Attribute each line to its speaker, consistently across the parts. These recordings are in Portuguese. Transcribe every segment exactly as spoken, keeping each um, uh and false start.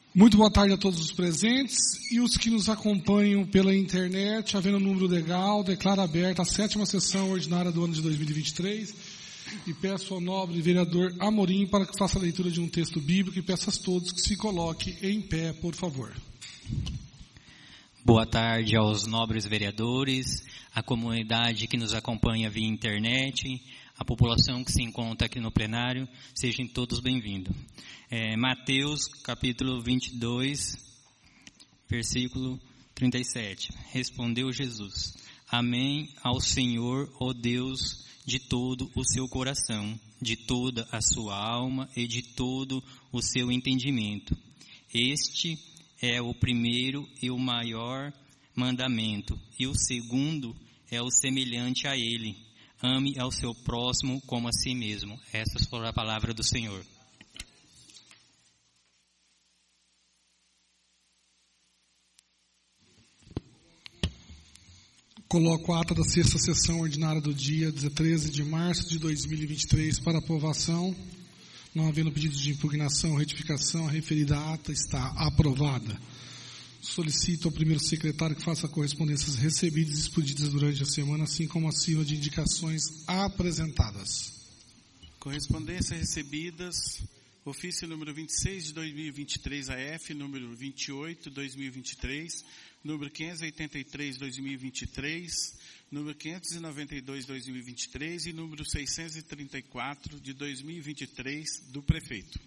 Speaker 1: Muito boa tarde a todos os presentes e os que nos acompanham pela internet. Havendo um número legal, declaro aberta a sétima sessão ordinária do ano de dois mil e vinte e três e peço ao nobre vereador Amorim para que faça a leitura de um texto bíblico e peço a todos que se coloquem em pé, por favor.
Speaker 2: Boa tarde aos nobres vereadores, à comunidade que nos acompanha via internet, a população que se encontra aqui no plenário, sejam todos bem-vindos. É, Mateus, capítulo vinte e dois, versículo trinta e sete. Respondeu Jesus: Amém ao Senhor, ó Deus, de todo o seu coração, de toda a sua alma e de todo o seu entendimento. Este é o primeiro e o maior mandamento, e o segundo é o semelhante a ele: ame ao seu próximo como a si mesmo. Essas foram a palavra do Senhor.
Speaker 1: Coloco a ata da sexta sessão ordinária do dia treze de março de dois mil e vinte e três para aprovação. Não havendo pedido de impugnação ou retificação, a referida ata está aprovada. Solicito ao primeiro secretário que faça correspondências recebidas e expedidas durante a semana, assim como acima de indicações apresentadas.
Speaker 3: Correspondências recebidas, ofício número vinte e seis de dois mil e vinte e três A F, número vinte e oito de dois mil e vinte e três, número quinhentos e oitenta e três de dois mil e vinte e três, número quinhentos e noventa e dois de dois mil e vinte e três e número seiscentos e trinta e quatro de dois mil e vinte e três do prefeito.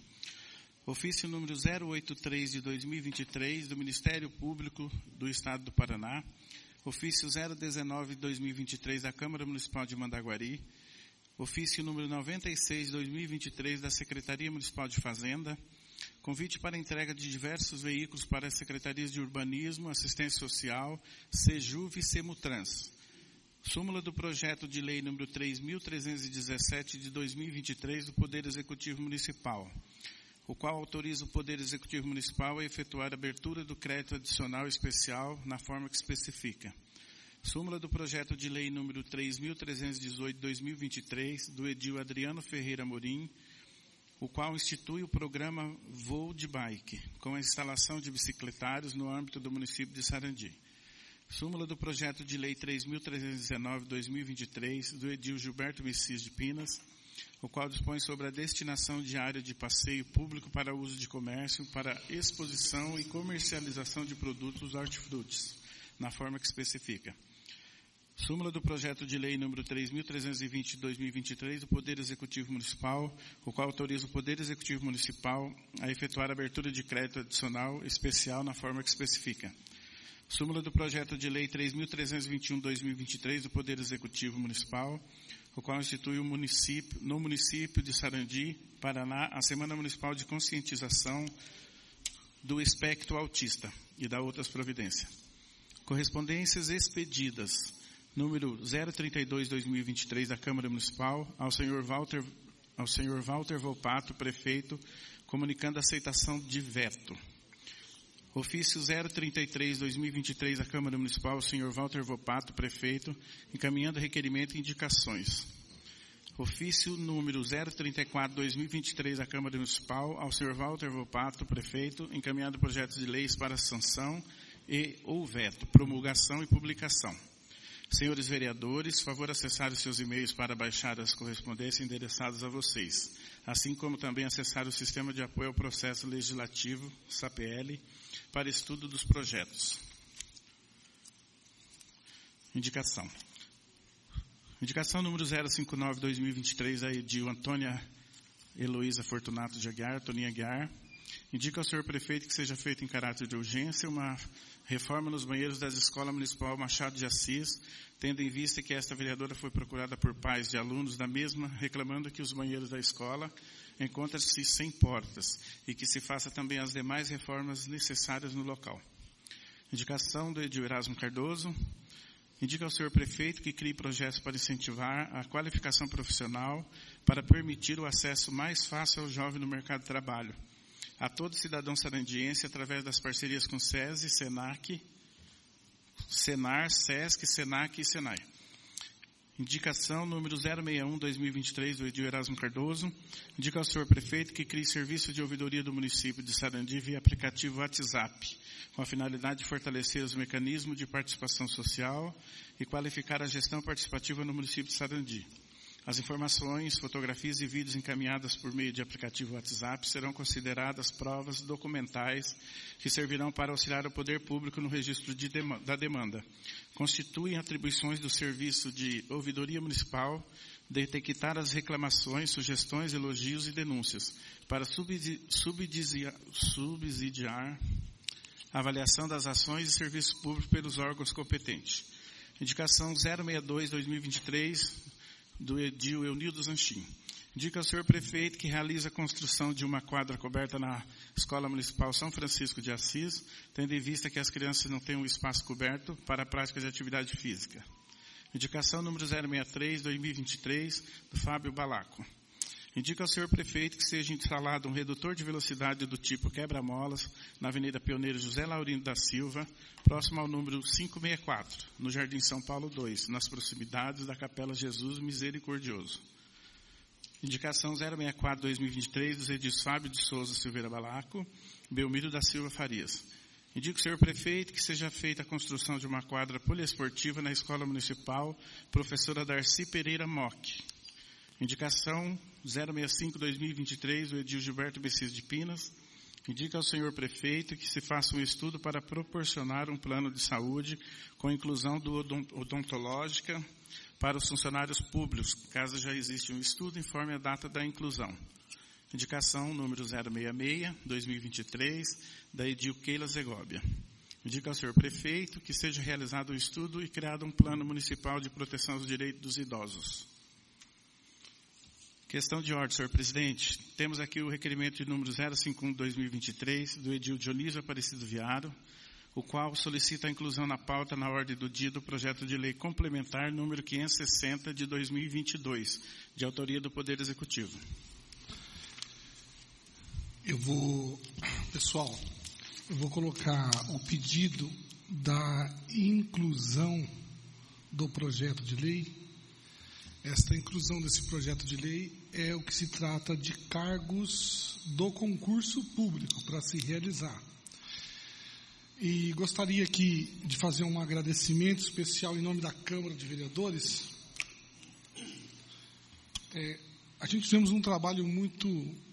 Speaker 3: Ofício número zero oito e três de dois mil e vinte e três do Ministério Público do Estado do Paraná. Ofício zero dezenove de dois mil e vinte e três da Câmara Municipal de Mandaguari. Ofício número noventa e seis de dois mil e vinte e três da Secretaria Municipal de Fazenda. Convite para entrega de diversos veículos para as Secretarias de Urbanismo, Assistência Social, Sejuv e Semutrans. Súmula do projeto de lei número três mil trezentos e dezessete de dois mil e vinte e três do Poder Executivo Municipal, o qual autoriza o Poder Executivo Municipal a efetuar a abertura do crédito adicional especial na forma que especifica. Súmula do projeto de lei número três mil trezentos e dezoito de dois mil e vinte e três do edil Adriano Ferreira Amorim, o qual institui o programa Voo de Bike, com a instalação de bicicletários no âmbito do município de Sarandi. Súmula do projeto de lei três mil trezentos e dezenove de dois mil e vinte e três do edil Gilberto Messias de Pinas, o qual dispõe sobre a destinação de área de passeio público para uso de comércio, para exposição e comercialização de produtos hortifrutis, na forma que especifica. Súmula do projeto de lei número três mil trezentos e vinte de dois mil e vinte e três do Poder Executivo Municipal, o qual autoriza o Poder Executivo Municipal a efetuar a abertura de crédito adicional especial na forma que especifica. Súmula do projeto de lei três mil trezentos e vinte e um de dois mil e vinte e três do Poder Executivo Municipal, o qual institui o município, no município de Sarandi, Paraná, a Semana Municipal de Conscientização do Espectro Autista e da outras providências. Correspondências expedidas. Número zero trinta e dois de dois mil e vinte e três da Câmara Municipal, ao senhor Walter, ao senhor Walter Volpato, prefeito, comunicando a aceitação de veto. Ofício zero trinta e três de dois mil e vinte e três da Câmara Municipal, ao senhor Walter Volpato, prefeito, encaminhando requerimento e indicações. Ofício número zero trinta e quatro de dois mil e vinte e três da Câmara Municipal, ao senhor Walter Volpato, prefeito, encaminhando projetos de leis para sanção e ou veto, promulgação e publicação. Senhores vereadores, favor acessar os seus e-mails para baixar as correspondências endereçadas a vocês, assim como também acessar o Sistema de Apoio ao Processo Legislativo, S A P L, para estudo dos projetos. Indicação. Indicação número zero cinquenta e nove de dois mil e vinte e três, a edil Antônia Heloísa Fortunato de Aguiar, Toninha Aguiar. Indica ao senhor prefeito que seja feita em caráter de urgência uma reforma nos banheiros das escolas municipal Machado de Assis, tendo em vista que esta vereadora foi procurada por pais de alunos da mesma, reclamando que os banheiros da escola encontram-se sem portas e que se faça também as demais reformas necessárias no local. Indicação do edil Erasmo Cardoso. Indica ao senhor prefeito que crie projetos para incentivar a qualificação profissional para permitir o acesso mais fácil ao jovem no mercado de trabalho, a todo cidadão sarandiense através das parcerias com SESI, SENAC, SENAR, SESC, SENAC e SENAI. Indicação número zero seis um, dois mil e vinte e três, do Edil Erasmo Cardoso. Indica ao senhor prefeito que crie serviço de ouvidoria do município de Sarandi via aplicativo WhatsApp, com a finalidade de fortalecer os mecanismos de participação social e qualificar a gestão participativa no município de Sarandi. As informações, fotografias e vídeos encaminhadas por meio de aplicativo WhatsApp serão consideradas provas documentais que servirão para auxiliar o poder público no registro de dem- da demanda. Constituem atribuições do serviço de ouvidoria municipal detectar as reclamações, sugestões, elogios e denúncias para subsidi- subsidiar, subsidiar a avaliação das ações e serviços públicos pelos órgãos competentes. Indicação zero seis dois, dois mil e vinte e três, do Edil Eunildo Zanchim. Indica ao senhor prefeito que realiza a construção de uma quadra coberta na Escola Municipal São Francisco de Assis, tendo em vista que as crianças não têm um espaço coberto para a prática de atividade física. Indicação número zero seis três, dois mil e vinte e três, do Fábio Balaco. Indica ao senhor prefeito que seja instalado um redutor de velocidade do tipo quebra-molas na Avenida Pioneiro José Laurindo da Silva, próximo ao número quinhentos e sessenta e quatro, no Jardim São Paulo dois, nas proximidades da Capela Jesus Misericordioso. Indicação zero seis quatro, dois mil e vinte e três, dos edis Fábio de Souza Silveira Balaco, Belmiro da Silva Farias. Indica ao senhor prefeito que seja feita a construção de uma quadra poliesportiva na Escola Municipal Professora Darcy Pereira Mock. Indicação zero seis cinco, dois mil e vinte e três, do edil Gilberto Bessis de Pinas. Indica ao senhor prefeito que se faça um estudo para proporcionar um plano de saúde com inclusão do odontológica para os funcionários públicos. Caso já exista um estudo, informe a data da inclusão. Indicação número zero seis seis, dois mil e vinte e três, da edil Keila Zegóbia. Indica ao senhor prefeito que seja realizado um estudo e criado um plano municipal de proteção aos direitos dos idosos. Questão de ordem, senhor presidente. Temos aqui o requerimento de número zero cinco um, dois mil e vinte e três, do edil Dionísio Aparecido Viaro, o qual solicita a inclusão na pauta na ordem do dia do projeto de lei complementar número quinhentos e sessenta de dois mil e vinte e dois, de autoria do Poder Executivo.
Speaker 1: Eu vou, pessoal, eu vou colocar o pedido da inclusão do projeto de lei. Esta inclusão desse projeto de lei é o que se trata de cargos do concurso público para se realizar. E gostaria aqui de fazer um agradecimento especial em nome da Câmara de Vereadores. É, a gente fizemos um trabalho muito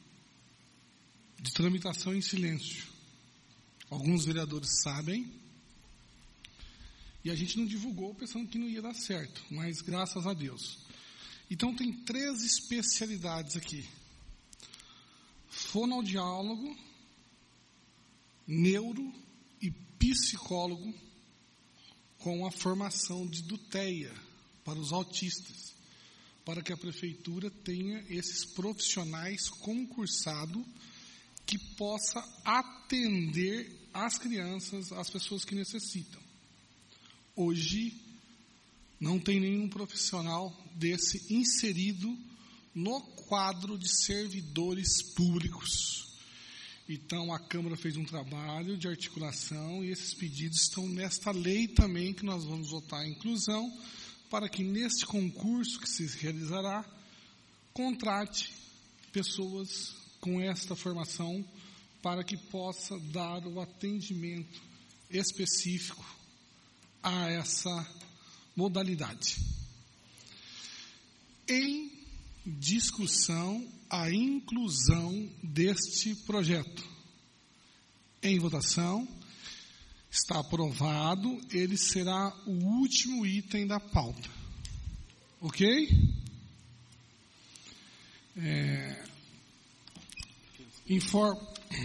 Speaker 1: de tramitação em silêncio. Alguns vereadores sabem, e a gente não divulgou pensando que não ia dar certo, mas graças a Deus. Então, tem três especialidades aqui: fonoaudiólogo, neuro e psicólogo, com a formação de DUTEA para os autistas, para que a prefeitura tenha esses profissionais concursados que possa atender as crianças, as pessoas que necessitam. Hoje, não tem nenhum profissional desse inserido no quadro de servidores públicos. Então, a Câmara fez um trabalho de articulação e esses pedidos estão nesta lei também, que nós vamos votar a inclusão, para que neste concurso que se realizará, contrate pessoas com esta formação para que possa dar o atendimento específico a essa modalidade. Em discussão, a inclusão deste projeto. Em votação, está aprovado, ele será o último item da pauta. Ok? É, informo.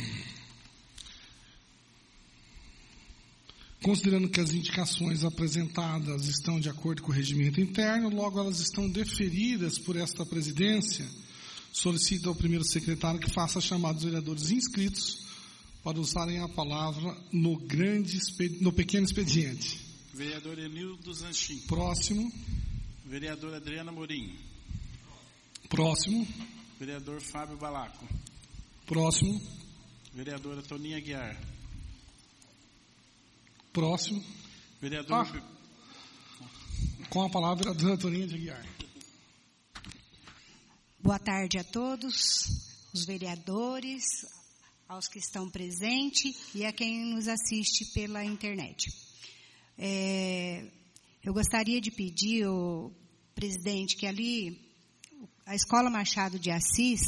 Speaker 1: Considerando que as indicações apresentadas estão de acordo com o regimento interno, logo elas estão deferidas por esta presidência, solicito ao primeiro secretário que faça a chamada dos vereadores inscritos para usarem a palavra no, grande, no pequeno expediente.
Speaker 3: Vereador Enildo Zanchim.
Speaker 1: Próximo.
Speaker 3: Vereador Adriana Morim.
Speaker 1: Próximo.
Speaker 3: Vereador Fábio Balaco.
Speaker 1: Próximo.
Speaker 3: Vereadora Toninha Aguiar.
Speaker 1: Próximo.
Speaker 3: Vereador...
Speaker 1: Com a palavra, a vereadora Toninha de Aguiar.
Speaker 4: Boa tarde a todos, os vereadores, aos que estão presentes e a quem nos assiste pela internet. É, eu gostaria de pedir, o presidente, que ali, a Escola Machado de Assis,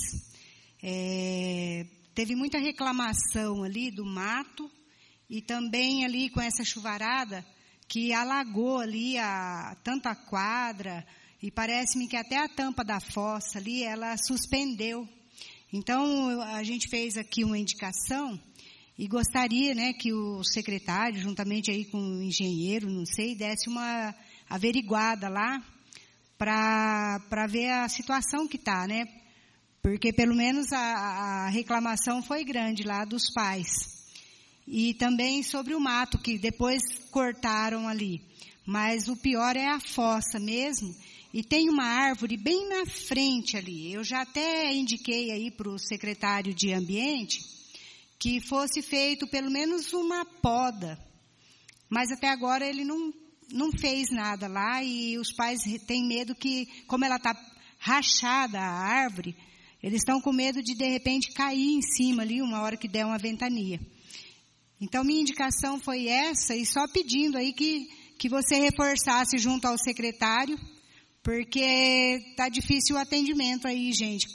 Speaker 4: é, teve muita reclamação ali do mato e também ali com essa chuvarada que alagou ali a, tanto a quadra e parece-me que até a tampa da fossa ali, ela suspendeu. Então, a gente fez aqui uma indicação e gostaria, né, que o secretário, juntamente aí com o engenheiro, não sei, desse uma averiguada lá para para ver a situação que está, né? Porque pelo menos a, a reclamação foi grande lá dos pais. E também sobre o mato, que depois cortaram ali. Mas o pior é a fossa mesmo. E tem uma árvore bem na frente ali. Eu já até indiquei aí para o secretário de Ambiente que fosse feito pelo menos uma poda. Mas até agora ele não, não fez nada lá e os pais têm medo que, como ela está rachada a árvore, eles estão com medo de, de repente, cair em cima ali uma hora que der uma ventania. Então, minha indicação foi essa e só pedindo aí que, que você reforçasse junto ao secretário, porque está difícil o atendimento aí, gente.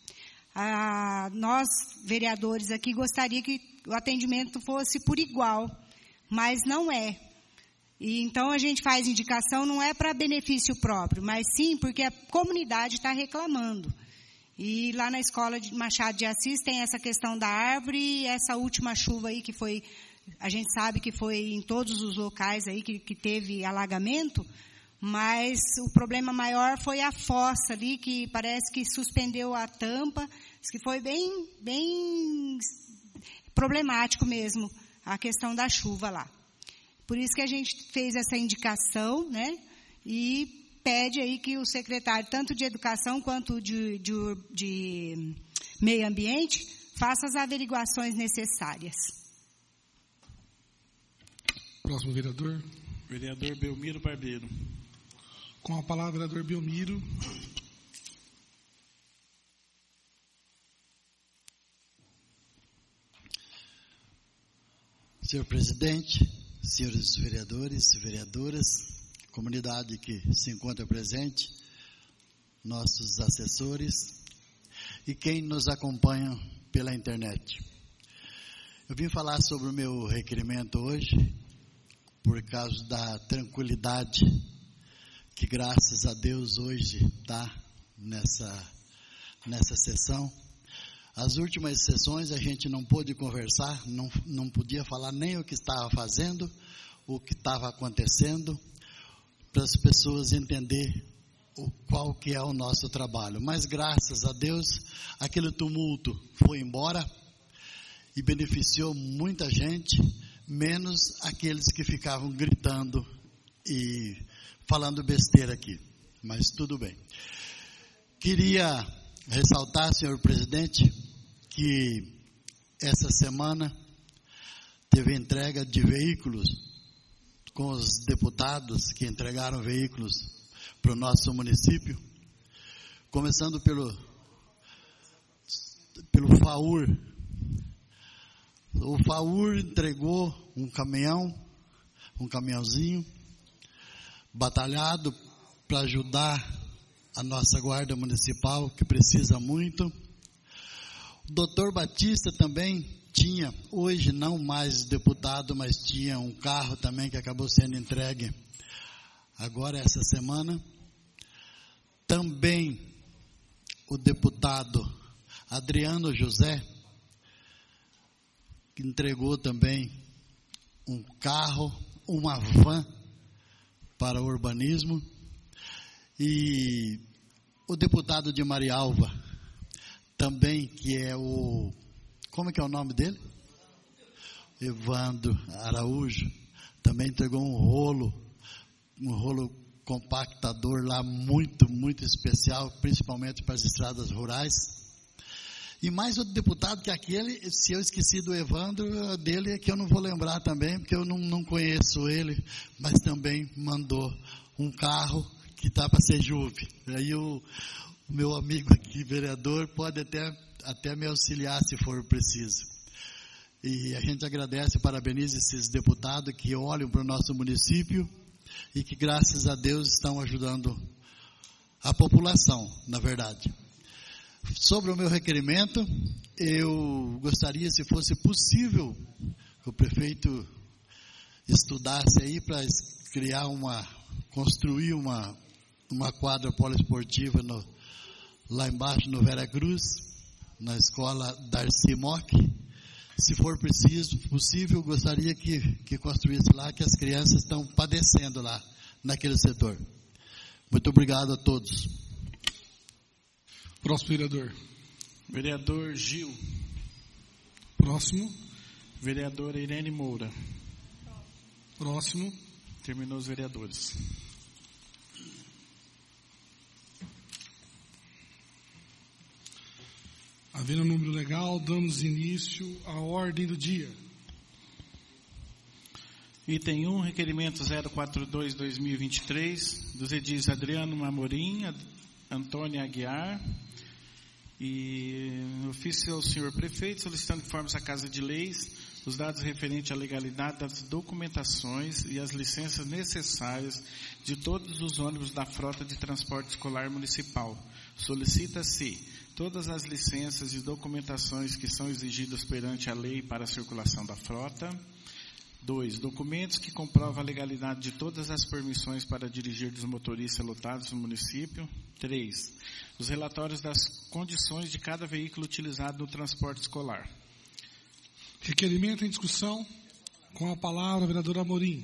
Speaker 4: Ah, nós, vereadores aqui, gostaria que o atendimento fosse por igual, mas não é. E, então, a gente faz indicação não é para benefício próprio, mas sim porque a comunidade está reclamando. E lá na escola de Machado de Assis tem essa questão da árvore e essa última chuva aí que foi, a gente sabe que foi em todos os locais aí que, que teve alagamento, mas o problema maior foi a fossa ali, que parece que suspendeu a tampa, que foi bem, bem problemático mesmo, a questão da chuva lá. Por isso que a gente fez essa indicação, né, e pede aí que o secretário, tanto de Educação quanto de, de, de Meio Ambiente, faça as averiguações necessárias.
Speaker 1: Próximo vereador.
Speaker 3: Vereador Belmiro Barbeiro.
Speaker 1: Com a palavra, vereador Belmiro.
Speaker 5: Senhor presidente, senhores vereadores, vereadoras, comunidade que se encontra presente, nossos assessores e quem nos acompanha pela internet. Eu vim falar sobre o meu requerimento hoje por causa da tranquilidade que, graças a Deus, hoje está nessa, nessa sessão. As últimas sessões a gente não pôde conversar, não, não podia falar nem o que estava fazendo, o que estava acontecendo, para as pessoas entenderem o, qual que é o nosso trabalho. Mas, graças a Deus, aquele tumulto foi embora e beneficiou muita gente, menos aqueles que ficavam gritando e falando besteira aqui. Mas tudo bem. Queria ressaltar, senhor presidente, que essa semana teve entrega de veículos com os deputados que entregaram veículos para o nosso município, começando pelo, pelo FAUR. O FAUR entregou um caminhão, um caminhãozinho, batalhado para ajudar a nossa guarda municipal, que precisa muito. O doutor Batista também tinha, hoje não mais deputado, mas tinha um carro também que acabou sendo entregue agora essa semana. Também o deputado Adriano José, que entregou também um carro, uma van para o urbanismo. E o deputado de Marialva, também, que é o... Como é que é o nome dele? Evandro Araújo. Também entregou um rolo, um rolo compactador lá muito, muito especial, principalmente para as estradas rurais. E mais outro deputado que aquele, se eu esqueci do Evandro, dele é que eu não vou lembrar também, porque eu não, não conheço ele, mas também mandou um carro que está para ser Juve. Aí o, o meu amigo aqui, vereador, pode até, até me auxiliar se for preciso. E a gente agradece e parabeniza esses deputados que olham para o nosso município e que, graças a Deus, estão ajudando a população, na verdade. Sobre o meu requerimento, eu gostaria, se fosse possível, que o prefeito estudasse aí para criar uma, construir uma, uma quadra poliesportiva no, lá embaixo no Vera Cruz, na escola Darcy Mock. Se for preciso, possível, gostaria que, que construísse lá, que as crianças estão padecendo lá, naquele setor. Muito obrigado a todos.
Speaker 1: Próximo vereador.
Speaker 3: Vereador Gil.
Speaker 1: Próximo.
Speaker 3: Vereadora Irene Moura.
Speaker 1: Próximo.
Speaker 3: Terminou os vereadores.
Speaker 1: Havendo número legal, damos início à ordem do dia.
Speaker 3: Item um, requerimento zero quatro dois barra dois mil e vinte e três, dos edis Adriano Amorim, Antônia Aguiar, e ofício ao senhor prefeito, solicitando que informe a Casa de Leis os dados referentes à legalidade das documentações e as licenças necessárias de todos os ônibus da frota de transporte escolar municipal. Solicita-se todas as licenças e documentações que são exigidas perante a lei para a circulação da frota. Dois, documentos que comprovam a legalidade de todas as permissões para dirigir dos motoristas lotados no município. Três, os relatórios das condições de cada veículo utilizado no transporte escolar.
Speaker 1: Requerimento em discussão. Com a palavra, a vereadora Amorim.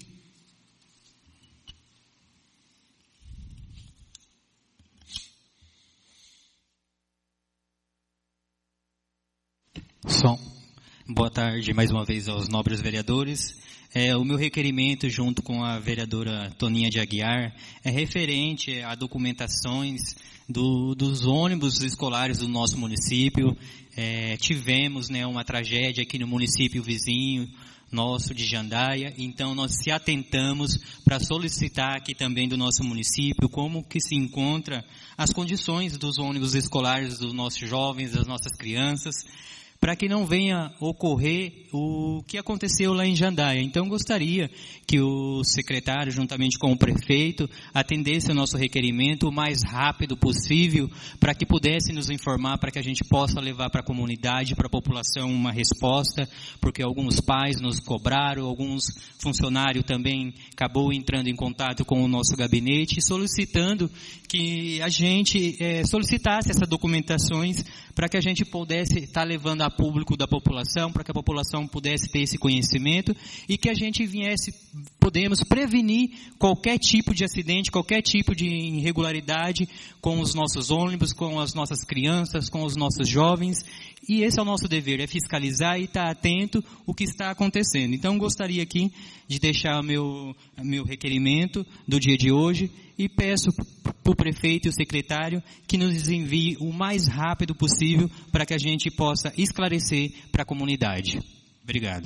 Speaker 2: Som. Boa tarde mais uma vez aos nobres vereadores. É, o meu requerimento, junto com a vereadora Toninha de Aguiar, é referente a documentações do, dos ônibus escolares do nosso município. É, tivemos, né, uma tragédia aqui no município vizinho nosso de Jandaia, então nós se atentamos para solicitar aqui também do nosso município como que se encontra as condições dos ônibus escolares dos nossos jovens, das nossas crianças, para que não venha ocorrer o que aconteceu lá em Jandaia. Então, gostaria que o secretário, juntamente com o prefeito, atendesse o nosso requerimento o mais rápido possível, para que pudesse nos informar, para que a gente possa levar para a comunidade, para a população, uma resposta, porque alguns pais nos cobraram, alguns funcionários também acabou entrando em contato com o nosso gabinete, solicitando que a gente é, solicitasse essas documentações, para que a gente pudesse estar levando a público da população, para que a população pudesse ter esse conhecimento e que a gente viesse, podemos prevenir qualquer tipo de acidente, qualquer tipo de irregularidade com os nossos ônibus, com as nossas crianças, com os nossos jovens. E esse é o nosso dever, é fiscalizar e estar atento ao que está acontecendo. Então, gostaria aqui de deixar o meu, meu requerimento do dia de hoje e peço para o prefeito e o secretário que nos envie o mais rápido possível para que a gente possa esclarecer para a comunidade. Obrigado.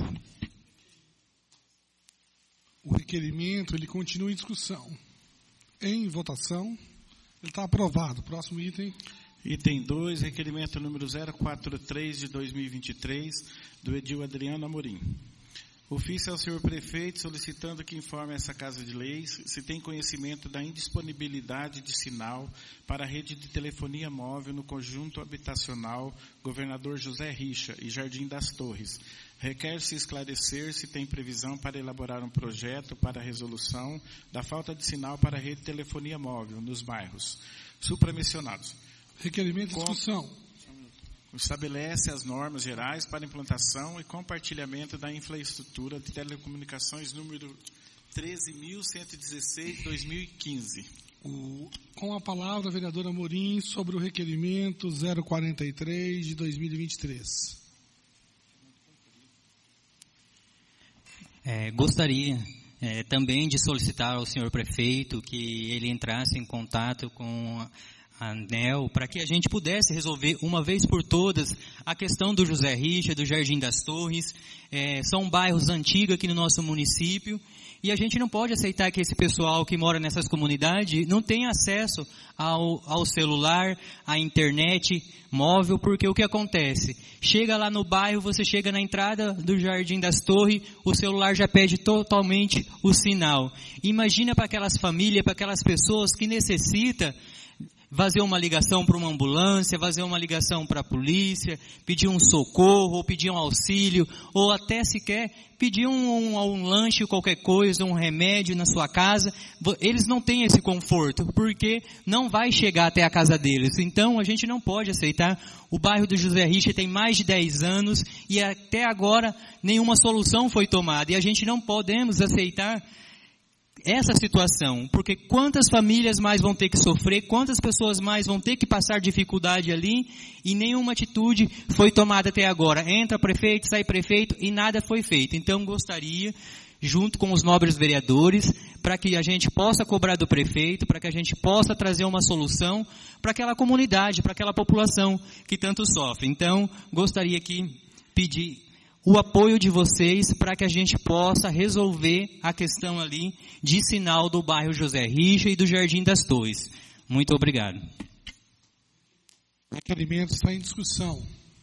Speaker 1: O requerimento, ele continua em discussão. Em votação, ele está aprovado. Próximo item.
Speaker 3: Item dois, requerimento número zero quatro três de dois mil e vinte e três, do edil Adriano Amorim. Ofício ao senhor prefeito, solicitando que informe essa Casa de Leis se tem conhecimento da indisponibilidade de sinal para a rede de telefonia móvel no conjunto habitacional Governador José Richa e Jardim das Torres. Requer-se esclarecer se tem previsão para elaborar um projeto para a resolução da falta de sinal para a rede de telefonia móvel nos bairros supramencionados.
Speaker 1: Requerimento de discussão.
Speaker 3: Estabelece as normas gerais para implantação e compartilhamento da infraestrutura de telecomunicações número treze mil cento e dezesseis, dois mil e quinze.
Speaker 1: O, com a palavra, a vereadora Amorim, sobre o requerimento zero quarenta e três de dois mil e vinte e três.
Speaker 2: É, gostaria é, também de solicitar ao senhor prefeito que ele entrasse em contato com a A ANEEL, para que a gente pudesse resolver uma vez por todas a questão do José Richa, do Jardim das Torres. É, são bairros antigos aqui no nosso município E a gente não pode aceitar que esse pessoal que mora nessas comunidades não tenha acesso ao, ao celular, à internet móvel, porque o que acontece? Chega lá no bairro, você chega na entrada do Jardim das Torres, o celular já perde totalmente o sinal. Imagina para aquelas famílias, para aquelas pessoas que necessitam fazer uma ligação para uma ambulância, fazer uma ligação para a polícia, pedir um socorro, ou pedir um auxílio, ou até sequer pedir um, um, um lanche, qualquer coisa, um remédio na sua casa. Eles não têm esse conforto, porque não vai chegar até a casa deles. Então, a gente não pode aceitar. O bairro do José Richa tem mais de dez anos e até agora nenhuma solução foi tomada. E a gente não podemos aceitar essa situação, porque quantas famílias mais vão ter que sofrer, quantas pessoas mais vão ter que passar dificuldade ali, e nenhuma atitude foi tomada até agora. Entra prefeito, sai prefeito, e nada foi feito. Então, gostaria, junto com os nobres vereadores, para que a gente possa cobrar do prefeito, para que a gente possa trazer uma solução para aquela comunidade, para aquela população que tanto sofre. Então, gostaria aqui pedir o apoio de vocês para que a gente possa resolver a questão ali de sinal do bairro José Richa e do Jardim das Torres. Muito obrigado.
Speaker 1: O requerimento está em discussão.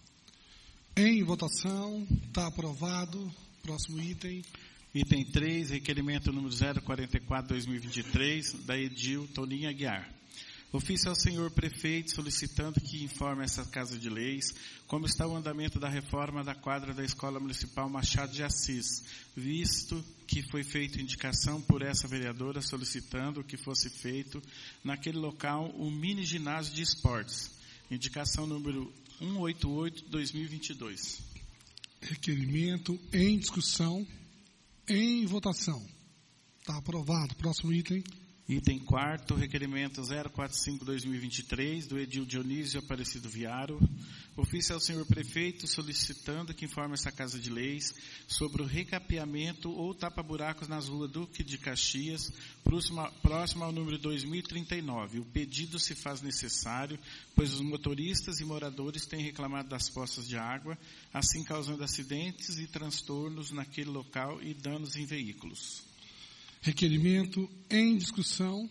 Speaker 1: Em votação, está aprovado. Próximo item.
Speaker 3: Item três, requerimento número zero quarenta e quatro barra dois mil e vinte e três, da Edil Toninho Aguiar. Ofício ao senhor prefeito solicitando que informe essa Casa de Leis como está o andamento da reforma da quadra da Escola Municipal Machado de Assis, visto que foi feita indicação por essa vereadora solicitando que fosse feito naquele local um mini ginásio de esportes. Indicação número cento e oitenta e oito barra dois mil e vinte e dois.
Speaker 1: Requerimento em discussão, em votação. Está aprovado. Próximo item.
Speaker 3: Item quarto, requerimento zero quarenta e cinco barra dois mil e vinte e três, do Edil Dionísio Aparecido Viaro. Ofício ao senhor prefeito solicitando que informe essa Casa de Leis sobre o recapeamento ou tapa-buracos nas ruas Duque de Caxias, próximo, próximo ao número dois mil e trinta e nove. O pedido se faz necessário, pois os motoristas e moradores têm reclamado das poças de água, assim causando acidentes e transtornos naquele local e danos em veículos.
Speaker 1: Requerimento em discussão,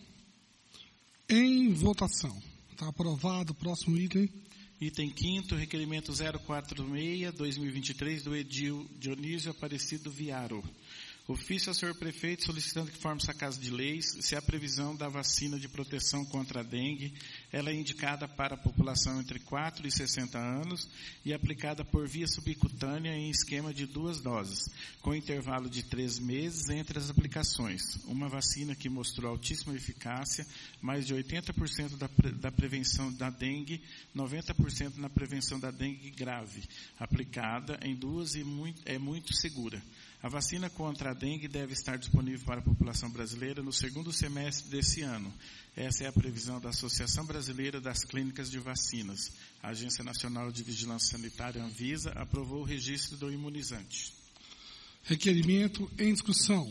Speaker 1: em votação. Está aprovado. Próximo item.
Speaker 3: Item quinto, requerimento zero quatro seis barra dois mil e vinte e três, do Edil Dionísio Aparecido Viaro. Ofício ao senhor prefeito solicitando que informe essa Casa de Leis se a previsão da vacina de proteção contra a dengue ela é indicada para a população entre quatro e sessenta anos e aplicada por via subcutânea em esquema de duas doses, com intervalo de três meses entre as aplicações. Uma vacina que mostrou altíssima eficácia, mais de oitenta por cento da, pre, da prevenção da dengue, noventa por cento na prevenção da dengue grave, aplicada em duas e muito, é muito segura. A vacina contra a dengue deve estar disponível para a população brasileira no segundo semestre desse ano. Essa é a previsão da Associação Brasileira das Clínicas de Vacinas. A Agência Nacional de Vigilância Sanitária, Anvisa, aprovou o registro do imunizante.
Speaker 1: Requerimento em discussão.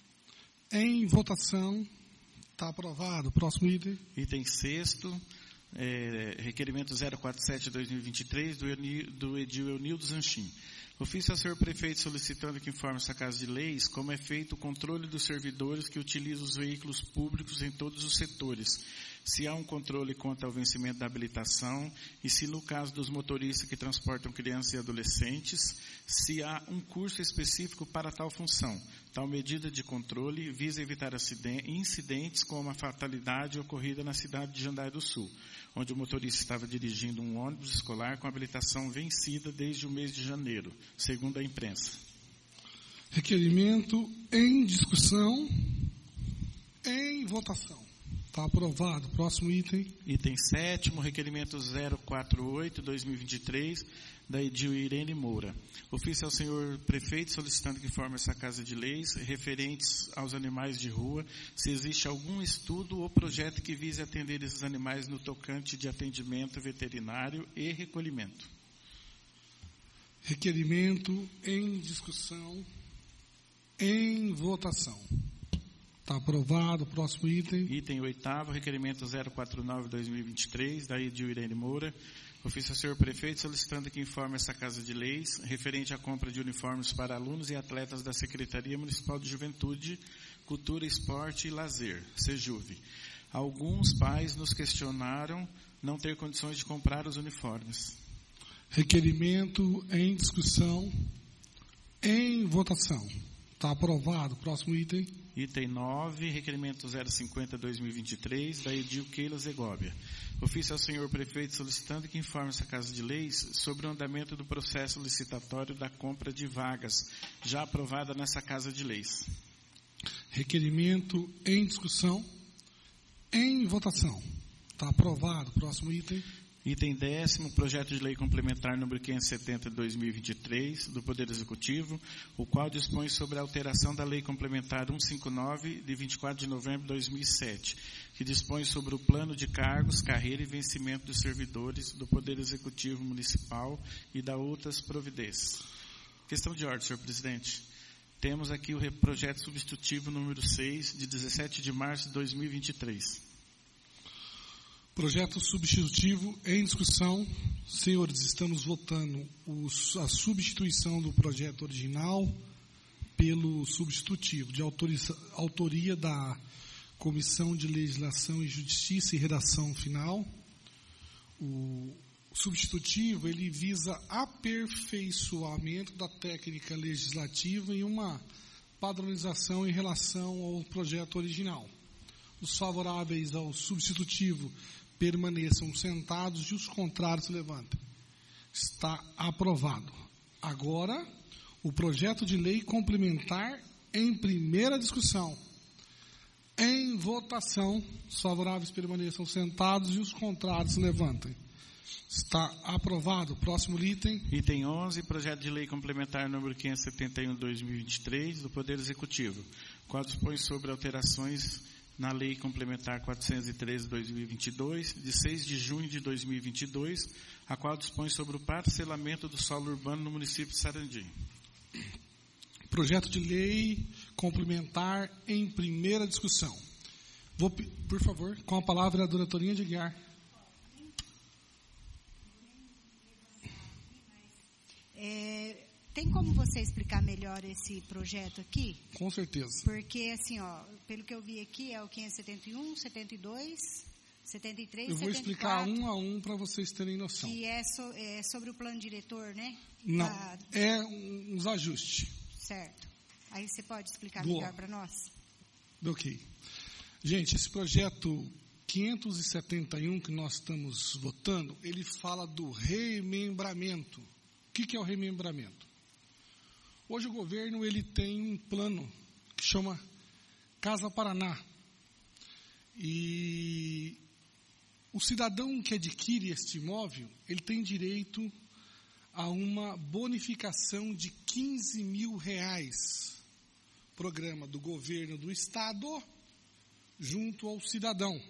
Speaker 1: Em votação. Está aprovado. Próximo item.
Speaker 3: Item sexto. É, requerimento zero quatro sete barra dois mil e vinte e três, do, do Edil Eunildo Zanchim. Ofício ao senhor prefeito solicitando que informe essa Casa de Leis como é feito o controle dos servidores que utilizam os veículos públicos em todos os setores. Se há um controle quanto ao vencimento da habilitação e se, no caso dos motoristas que transportam crianças e adolescentes, se há um curso específico para tal função. Tal medida de controle visa evitar incidentes como a fatalidade ocorrida na cidade de Jandai do Sul, onde o motorista estava dirigindo um ônibus escolar com habilitação vencida desde o mês de janeiro, segundo a imprensa.
Speaker 1: Requerimento em discussão, em votação. Está aprovado. Próximo item.
Speaker 3: Item sétimo, requerimento zero quatro oito barra dois mil e vinte e três, da Edil Irene Moura. Ofício ao senhor prefeito solicitando que informe essa Casa de Leis referentes aos animais de rua, se existe algum estudo ou projeto que vise atender esses animais no tocante de atendimento veterinário e recolhimento.
Speaker 1: Requerimento em discussão, em votação. Está aprovado. Próximo item.
Speaker 3: Item oitavo, requerimento zero quatro nove barra dois mil e vinte e três, da Edil Irene Moura. Ofício ao senhor prefeito solicitando que informe essa Casa de Leis referente à compra de uniformes para alunos e atletas da Secretaria Municipal de Juventude, Cultura, Esporte e Lazer, SEJUV. Alguns pais nos questionaram não ter condições de comprar os uniformes.
Speaker 1: Requerimento em discussão, em votação. Está aprovado. Próximo item.
Speaker 3: Item nove, requerimento zero cinquenta barra dois mil e vinte e três, da Edil Keila Zegóbia. Ofício ao senhor prefeito solicitando que informe essa Casa de Leis sobre o andamento do processo licitatório da compra de vagas, já aprovada nessa Casa de Leis.
Speaker 1: Requerimento em discussão, em votação. Está aprovado. Próximo item.
Speaker 3: Item décimo, projeto de lei complementar número quinhentos e setenta de dois mil e vinte e três, do Poder Executivo, o qual dispõe sobre a alteração da lei complementar cento e cinquenta e nove, de vinte e quatro de novembro de dois mil e sete, que dispõe sobre o plano de cargos, carreira e vencimento dos servidores do Poder Executivo Municipal e da outras providências. Questão de ordem, senhor presidente. Temos aqui o projeto substitutivo número seis, de dezessete de março de dois mil e vinte e três.
Speaker 1: Projeto substitutivo em discussão. Senhores, estamos votando os, a substituição do projeto original pelo substitutivo, de autoriza, autoria da Comissão de Legislação e Justiça e Redação Final. O substitutivo, ele visa aperfeiçoamento da técnica legislativa e uma padronização em relação ao projeto original. Os favoráveis ao substitutivo permaneçam sentados e os contrários se levantem. Está aprovado. Agora, o projeto de lei complementar em primeira discussão. Em votação, os favoráveis permaneçam sentados e os contrários se levantem. Está aprovado. Próximo item.
Speaker 3: Item onze, projeto de lei complementar número quinhentos e setenta e um de dois mil e vinte e três, do Poder Executivo, qual dispõe sobre alterações na Lei Complementar quatrocentos e treze de dois mil e vinte e dois, de seis de junho de dois mil e vinte e dois, a qual dispõe sobre o parcelamento do solo urbano no município de Sarandi.
Speaker 1: Projeto de lei complementar em primeira discussão. Vou, por favor, com a palavra a vereadora Torinha de Aguiar.
Speaker 4: É, tem como você explicar melhor esse projeto aqui?
Speaker 1: Com certeza.
Speaker 4: Porque, assim, ó, pelo que eu vi aqui, é o quinhentos e setenta e um, setenta e dois, setenta e três,
Speaker 1: eu vou
Speaker 4: setenta e
Speaker 1: explicar
Speaker 4: quatro,
Speaker 1: um a um para vocês terem noção.
Speaker 4: que é, so, é sobre o plano diretor, né?
Speaker 1: Não,
Speaker 4: Ah,
Speaker 1: é um- uns ajustes.
Speaker 4: certo. Aí você pode explicar
Speaker 1: Boa.
Speaker 4: melhor para nós?
Speaker 1: Ok. Gente, esse projeto quinhentos e setenta e um que nós estamos votando, ele fala do remembramento. O que, que é o remembramento? Hoje o governo ele tem um plano que chama Casa Paraná. E o cidadão que adquire este imóvel, ele tem direito a uma bonificação de quinze mil reais. Programa do governo do estado junto ao cidadão.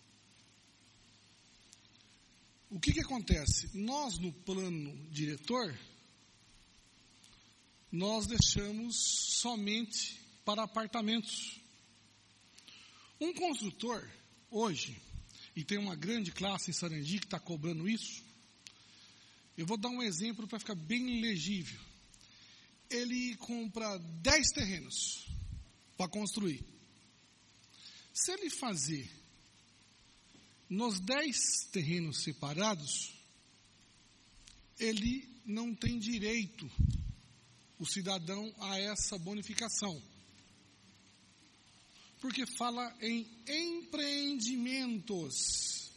Speaker 1: O que que acontece? Nós, no plano diretor, nós deixamos somente para apartamentos. Um construtor, hoje, e tem uma grande classe em Sarandi que está cobrando isso, eu vou dar um exemplo para ficar bem legível. Ele compra dez terrenos para construir. Se ele fazer nos dez terrenos separados, ele não tem direito, o cidadão, a essa bonificação. Porque fala em empreendimentos.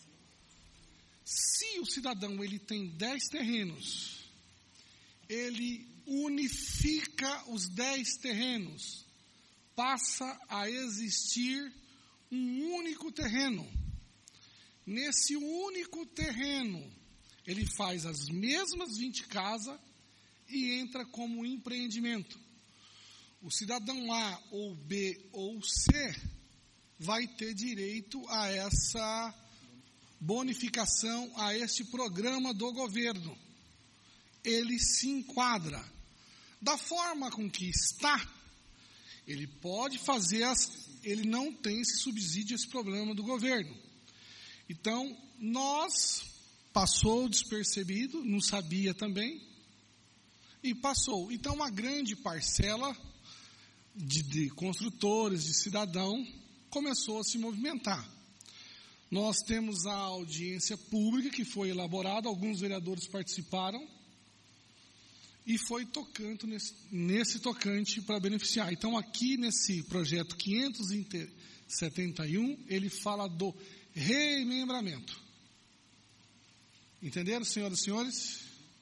Speaker 1: Se o cidadão ele tem dez terrenos, ele unifica os dez terrenos, passa a existir um único terreno. Nesse único terreno, ele faz as mesmas vinte casas e entra como empreendimento. O cidadão A ou B ou C vai ter direito a essa bonificação, a este programa do governo. Ele se enquadra. Da forma com que está, ele pode fazer, as, ele não tem esse subsídio, esse programa do governo. Então, nós passou despercebido, não sabia também, e passou. Então, uma grande parcela de, de construtores, de cidadão, começou a se movimentar. Nós temos a audiência pública que foi elaborada, alguns vereadores participaram, e foi tocando nesse, nesse tocante para beneficiar. Então, aqui nesse projeto quinhentos e setenta e um, ele fala do remembramento. Entenderam, senhoras e senhores?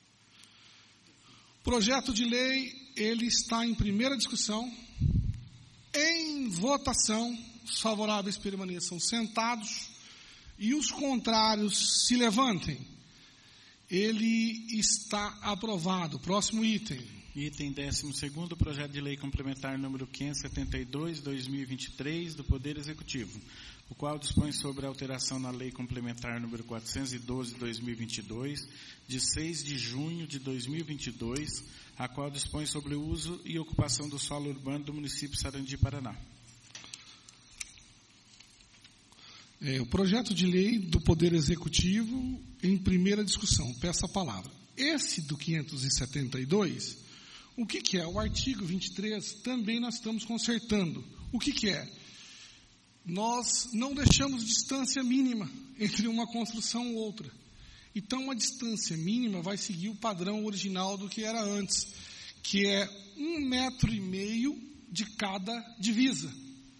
Speaker 1: Projeto de lei, ele está em primeira discussão, em votação, os favoráveis permaneçam sentados e os contrários se levantem. Ele está aprovado. Próximo item.
Speaker 3: Item décimo segundo, projeto de lei complementar número quinhentos e setenta e dois, dois mil e vinte e três, do Poder Executivo, o qual dispõe sobre a alteração na lei complementar número quatrocentos e doze, dois mil e vinte e dois, de seis de junho de dois mil e vinte e dois, a qual dispõe sobre o uso e ocupação do solo urbano do município de Sarandi, Paraná.
Speaker 1: É, o projeto de lei do Poder Executivo em primeira discussão. Peço a palavra. Esse do quinhentos e setenta e dois, o que, que é? O artigo vinte e três também nós estamos consertando. O que, que é? Nós não deixamos distância mínima entre uma construção e outra. Então, a distância mínima vai seguir o padrão original do que era antes, que é um metro e meio de cada divisa.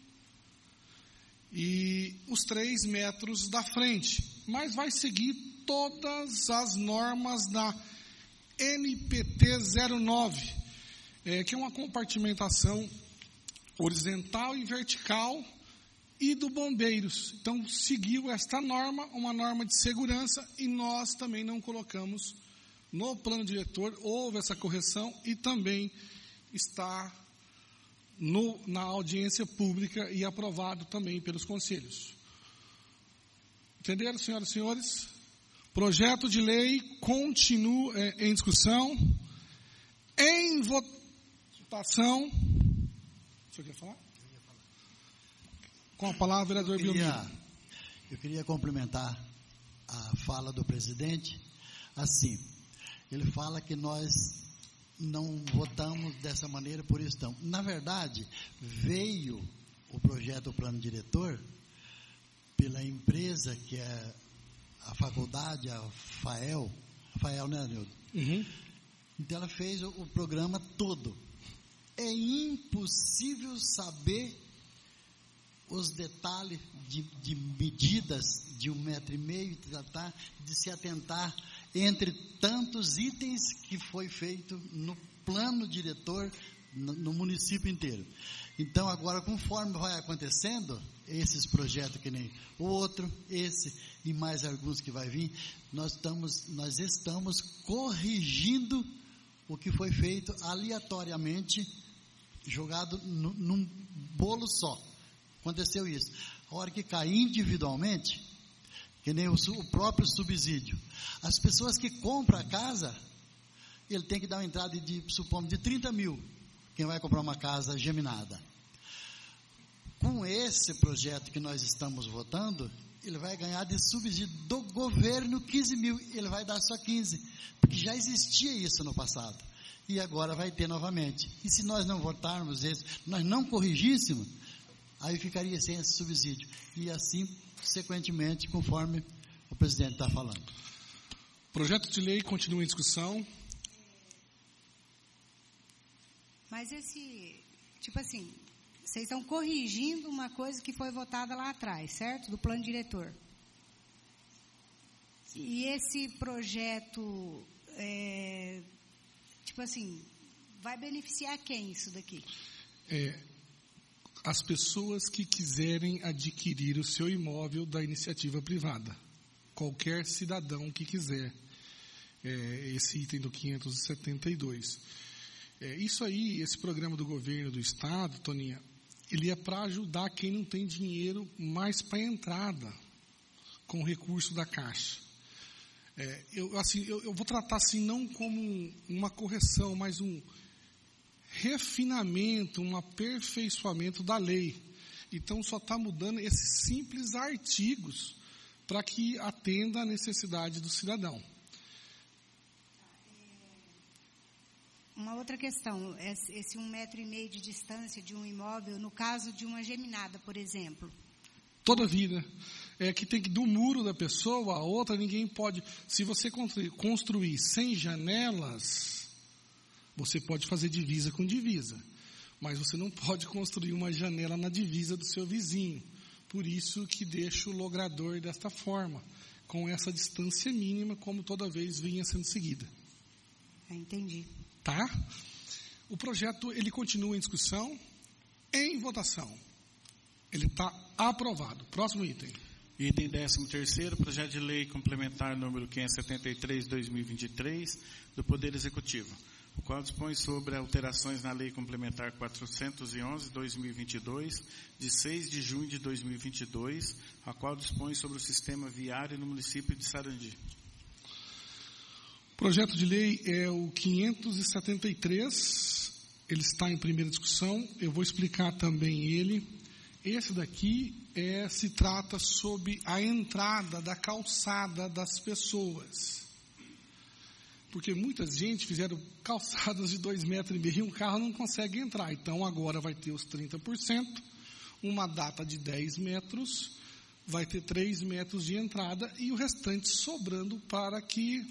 Speaker 1: E os três metros da frente, mas vai seguir todas as normas da N P T zero nove, é, que é uma compartimentação horizontal e vertical, e do Bombeiros. Então, seguiu esta norma, uma norma de segurança, e nós também não colocamos no plano diretor, houve essa correção, e também está No, na audiência pública e aprovado também pelos conselhos. Entenderam, senhoras e senhores? Projeto de lei continua é, em discussão, em votação. O senhor quer falar? Com a palavra, vereador Belmiro.
Speaker 5: Eu queria complementar a fala do presidente. Assim, ele fala que nós não votamos dessa maneira, por isso não. Na verdade, veio o projeto do plano diretor pela empresa que é a faculdade, a FAEL, a FAEL, né, Nildo? Uhum. Então, ela fez o, o programa todo. É impossível saber os detalhes de, de medidas de um metro e meio, tratar de se atentar entre tantos itens que foi feito no plano diretor no, no município inteiro. Então, agora, conforme vai acontecendo, esses projetos que nem o outro, esse e mais alguns que vai vir, nós estamos, nós estamos corrigindo o que foi feito aleatoriamente, jogado no, num bolo só. Aconteceu isso. A hora que cai individualmente, que nem o, o próprio subsídio, as pessoas que compram a casa, ele tem que dar uma entrada de, supomos, de trinta mil, quem vai comprar uma casa geminada. Com esse projeto que nós estamos votando, ele vai ganhar de subsídio do governo quinze mil, ele vai dar só quinze, porque já existia isso no passado, e agora vai ter novamente. E se nós não votarmos esse, nós não corrigíssemos, aí ficaria sem esse subsídio, e assim, sequentemente, conforme o presidente está falando.
Speaker 1: Projeto de lei continua em discussão.
Speaker 4: Mas esse, tipo assim, vocês estão corrigindo uma coisa que foi votada lá atrás, certo? Do plano diretor. Sim. E esse projeto, é, tipo assim, vai beneficiar quem isso daqui?
Speaker 1: É, as pessoas que quiserem adquirir o seu imóvel da iniciativa privada. Qualquer cidadão que quiser. É, esse item do quinhentos e setenta e dois. É, isso aí, esse programa do governo do estado, Toninha, ele é para ajudar quem não tem dinheiro mais para a entrada com o recurso da Caixa. É, eu, assim, eu, eu vou tratar assim não como uma correção, mas um refinamento, um aperfeiçoamento da lei. Então, só está mudando esses simples artigos para que atenda à necessidade do cidadão.
Speaker 4: Uma outra questão, esse um metro e meio de distância de um imóvel, no caso de uma geminada, por exemplo.
Speaker 1: Toda vida. É que tem que, do muro da pessoa a outra, ninguém pode... Se você construir, construir sem janelas, você pode fazer divisa com divisa. Mas você não pode construir uma janela na divisa do seu vizinho. Por isso que deixa o logrador desta forma, com essa distância mínima, como toda vez vinha sendo seguida.
Speaker 4: Ah, entendi.
Speaker 1: Tá? O projeto, ele continua em discussão, em votação. Ele está aprovado. Próximo item.
Speaker 3: Item décimo terceiro, projeto de lei complementar número quinhentos e setenta e três, dois mil e vinte e três, do Poder Executivo, o qual dispõe sobre alterações na Lei Complementar quatrocentos e onze, dois mil e vinte e dois, de seis de junho de dois mil e vinte e dois, a qual dispõe sobre o sistema viário no município de Sarandi.
Speaker 1: O projeto de lei é o quinhentos e setenta e três, ele está em primeira discussão, eu vou explicar também ele. Esse daqui é, se trata sobre a entrada da calçada das pessoas. Porque muita gente fizeram calçadas de dois metros e meio e um carro não consegue entrar. Então agora vai ter os trinta por cento, uma data de dez metros, vai ter três metros de entrada e o restante sobrando para que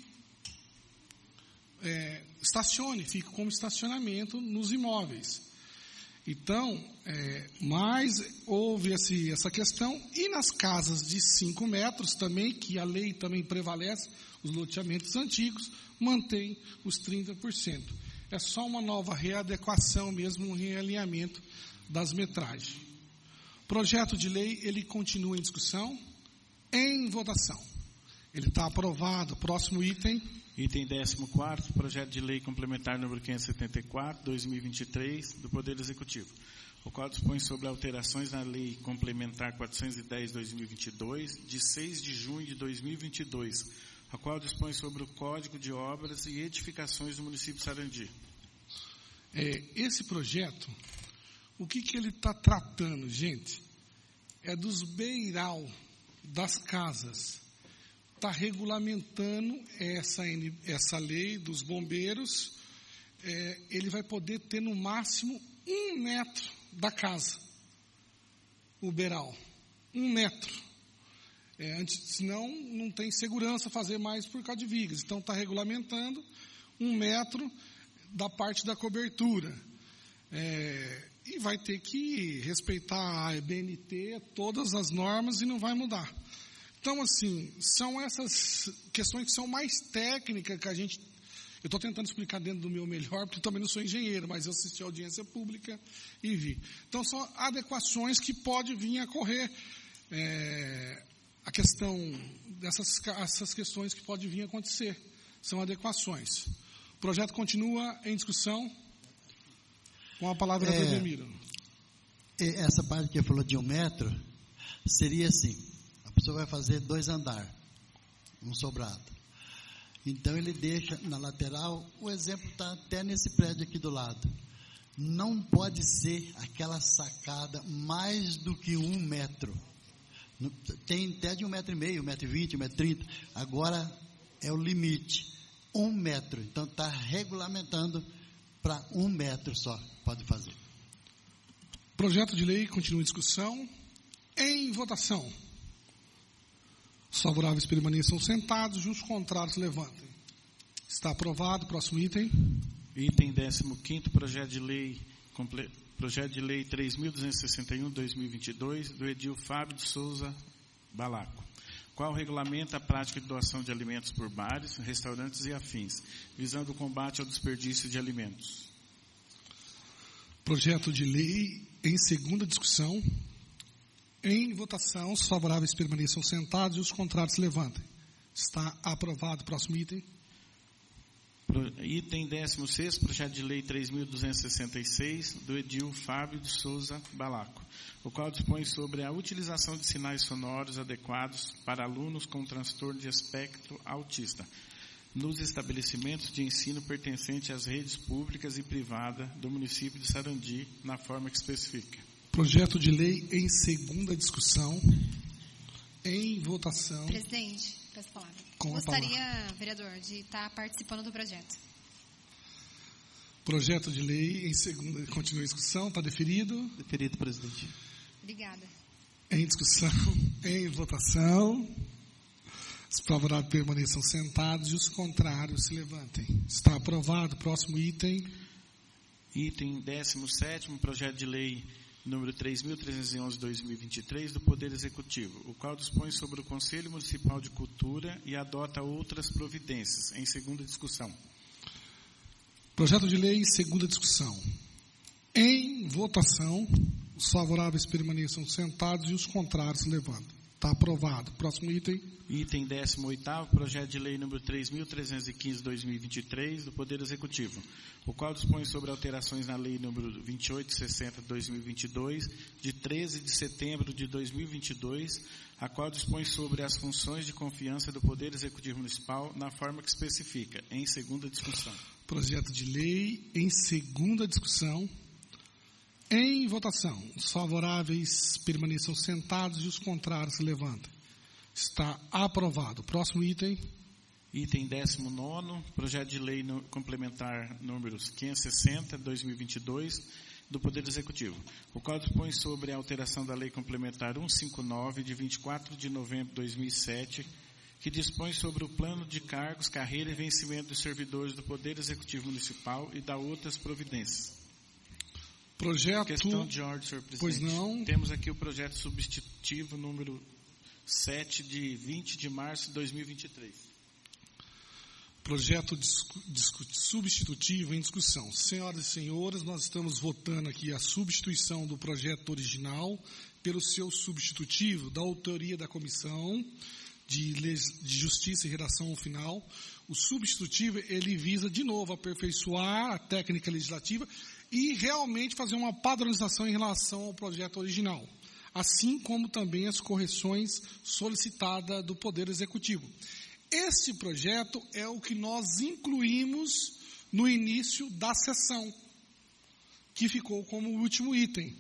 Speaker 1: é, estacione, fique como estacionamento nos imóveis. Então, é, mas houve esse, essa questão, e nas casas de cinco metros também, que a lei também prevalece, os loteamentos antigos, mantém os trinta por cento. É só uma nova readequação mesmo, um realinhamento das metragens. O projeto de lei, ele continua em discussão, em votação. Ele está aprovado. Próximo item.
Speaker 3: Item décimo quarto, projeto de lei complementar número quinhentos e setenta e quatro, dois mil e vinte e três, do Poder Executivo, o qual dispõe sobre alterações na Lei Complementar quatrocentos e dez, dois mil e vinte e dois, de seis de junho de dois mil e vinte e dois, a qual dispõe sobre o Código de Obras e Edificações do município de Sarandi.
Speaker 1: É, esse projeto, o que, que ele está tratando, gente? É dos beiral das casas. Está regulamentando essa, essa lei dos bombeiros, é, ele vai poder ter no máximo um metro da casa, o beiral, um metro. É, antes, senão não tem segurança fazer mais por causa de vigas. Então está regulamentando um metro da parte da cobertura. É, e vai ter que respeitar a B N T, todas as normas, e não vai mudar. Então, assim, são essas questões que são mais técnicas que a gente... Eu estou tentando explicar dentro do meu melhor, porque eu também não sou engenheiro, mas eu assisti a audiência pública e vi. Então, são adequações que podem vir a correr. É, a questão dessas essas questões que podem vir a acontecer. São adequações. O projeto continua em discussão. Com a palavra
Speaker 5: é,
Speaker 1: do Ademiro.
Speaker 5: Essa parte que ele falou de um metro, seria assim... A pessoa vai fazer dois andares, um sobrado. Então, ele deixa na lateral, o exemplo está até nesse prédio aqui do lado. Não pode ser aquela sacada mais do que um metro. Tem até de um metro e meio, um metro e vinte, um metro e trinta. Agora é o limite, um metro. Então, está regulamentando para um metro só, pode fazer.
Speaker 1: Projeto de lei continua em discussão, em votação. Os favoráveis permaneçam sentados e os contrários levantem. Está aprovado. Próximo item.
Speaker 3: Item décimo quinto, projeto de lei, comple, projeto de lei três mil duzentos e sessenta e um, dois mil e vinte e dois, do edil Fábio de Souza Balaco, qual regulamenta a prática de doação de alimentos por bares, restaurantes e afins, visando o combate ao desperdício de alimentos.
Speaker 1: Projeto de lei em segunda discussão. Em votação, os favoráveis permaneçam sentados e os contrários se levantem. Está aprovado. Próximo item.
Speaker 3: Item décimo sexto, projeto de lei três mil duzentos e sessenta e seis, do edil Fábio de Souza Balaco, o qual dispõe sobre a utilização de sinais sonoros adequados para alunos com transtorno de espectro autista, nos estabelecimentos de ensino pertencentes às redes públicas e privadas do município de Sarandi, na forma que especifica.
Speaker 1: Projeto de lei em segunda discussão, Em votação.
Speaker 6: Presidente, peço a palavra.
Speaker 1: Com a
Speaker 6: Gostaria,
Speaker 1: palavra.
Speaker 6: vereador, de estar participando do projeto.
Speaker 1: Projeto de lei em segunda, continua em discussão, está deferido.
Speaker 3: Deferido, presidente.
Speaker 6: Obrigada.
Speaker 1: Em discussão, em votação. Os favoráveis permaneçam sentados e os contrários se levantem. Está aprovado. Próximo item.
Speaker 3: Item décimo sétimo, projeto de lei número três mil trezentos e onze barra dois mil e vinte e três do Poder Executivo, o qual dispõe sobre o Conselho Municipal de Cultura e adota outras providências. Em segunda discussão.
Speaker 1: Projeto de lei em segunda discussão. Em votação, os favoráveis permaneçam sentados e os contrários se levantem. Está aprovado. Próximo item.
Speaker 3: Item décimo oitavo, projeto de lei número três mil trezentos e quinze barra dois mil e vinte e três do Poder Executivo, o qual dispõe sobre alterações na lei número vinte e oito sessenta barra dois mil e vinte e dois, de treze de setembro de dois mil e vinte e dois, a qual dispõe sobre as funções de confiança do Poder Executivo Municipal na forma que especifica. Em segunda discussão.
Speaker 1: Projeto de lei em segunda discussão. Em votação, os favoráveis permaneçam sentados e os contrários se levantem. Está aprovado. Próximo item.
Speaker 3: Item décimo nono, projeto de lei no, complementar números quinhentos e sessenta barra dois mil e vinte e dois do Poder Executivo, o qual dispõe sobre a alteração da Lei Complementar cento e cinquenta e nove, de vinte e quatro de novembro de dois mil e sete, que dispõe sobre o plano de cargos, carreira e vencimento dos servidores do Poder Executivo Municipal e da outras providências.
Speaker 1: Projeto...
Speaker 3: Questão de ordem, senhor presidente.
Speaker 1: Pois não.
Speaker 3: Temos aqui o projeto substitutivo número sete, de vinte de março de dois mil e vinte e três.
Speaker 1: Projeto discu, discu, substitutivo em discussão. Senhoras e senhores, nós estamos votando aqui a substituição do projeto original pelo seu substitutivo, da autoria da Comissão de, de Justiça e Redação Final. O substitutivo, ele visa, de novo, aperfeiçoar a técnica legislativa e realmente fazer uma padronização em relação ao projeto original, assim como também as correções solicitadas do Poder Executivo. Este projeto é o que nós incluímos no início da sessão, que ficou como último item.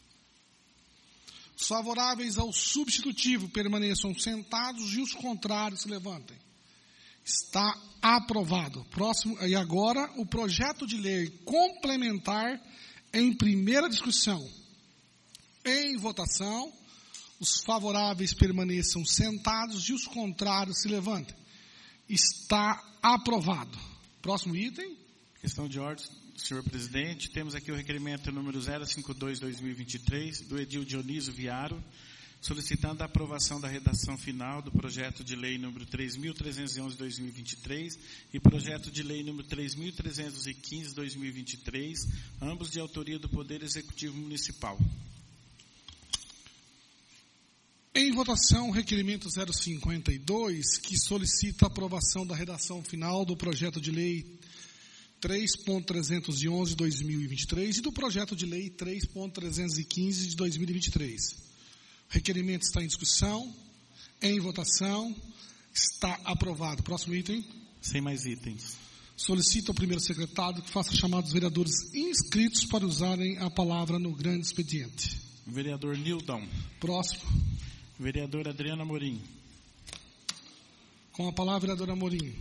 Speaker 1: Os favoráveis ao substitutivo permaneçam sentados e os contrários se levantem. Está aprovado. Próximo, e agora o projeto de lei complementar em primeira discussão. Em votação, os favoráveis permaneçam sentados e os contrários se levantem. Está aprovado. Próximo item.
Speaker 3: Questão de ordem, senhor presidente. Temos aqui o requerimento número zero cinquenta e dois barra dois mil e vinte e três, do edil Dionísio Viaro, solicitando a aprovação da redação final do projeto de lei número três mil trezentos e onze barra dois mil e vinte e três e projeto de lei número três mil trezentos e quinze barra dois mil e vinte e três, ambos de autoria do Poder Executivo Municipal.
Speaker 1: Em votação, o requerimento zero cinquenta e dois, que solicita a aprovação da redação final do projeto de lei três ponto trezentos e onze barra dois mil e vinte e três e do projeto de lei três ponto trezentos e quinze de dois mil e vinte e três. O requerimento está em discussão, em votação, está aprovado. Próximo item.
Speaker 3: Sem mais itens.
Speaker 1: Solicito ao primeiro secretário que faça chamar os vereadores inscritos para usarem a palavra no grande expediente.
Speaker 3: Vereador Nildon.
Speaker 1: Próximo.
Speaker 3: Vereadora Adriana Morim.
Speaker 1: Com a palavra, vereadora Amorim.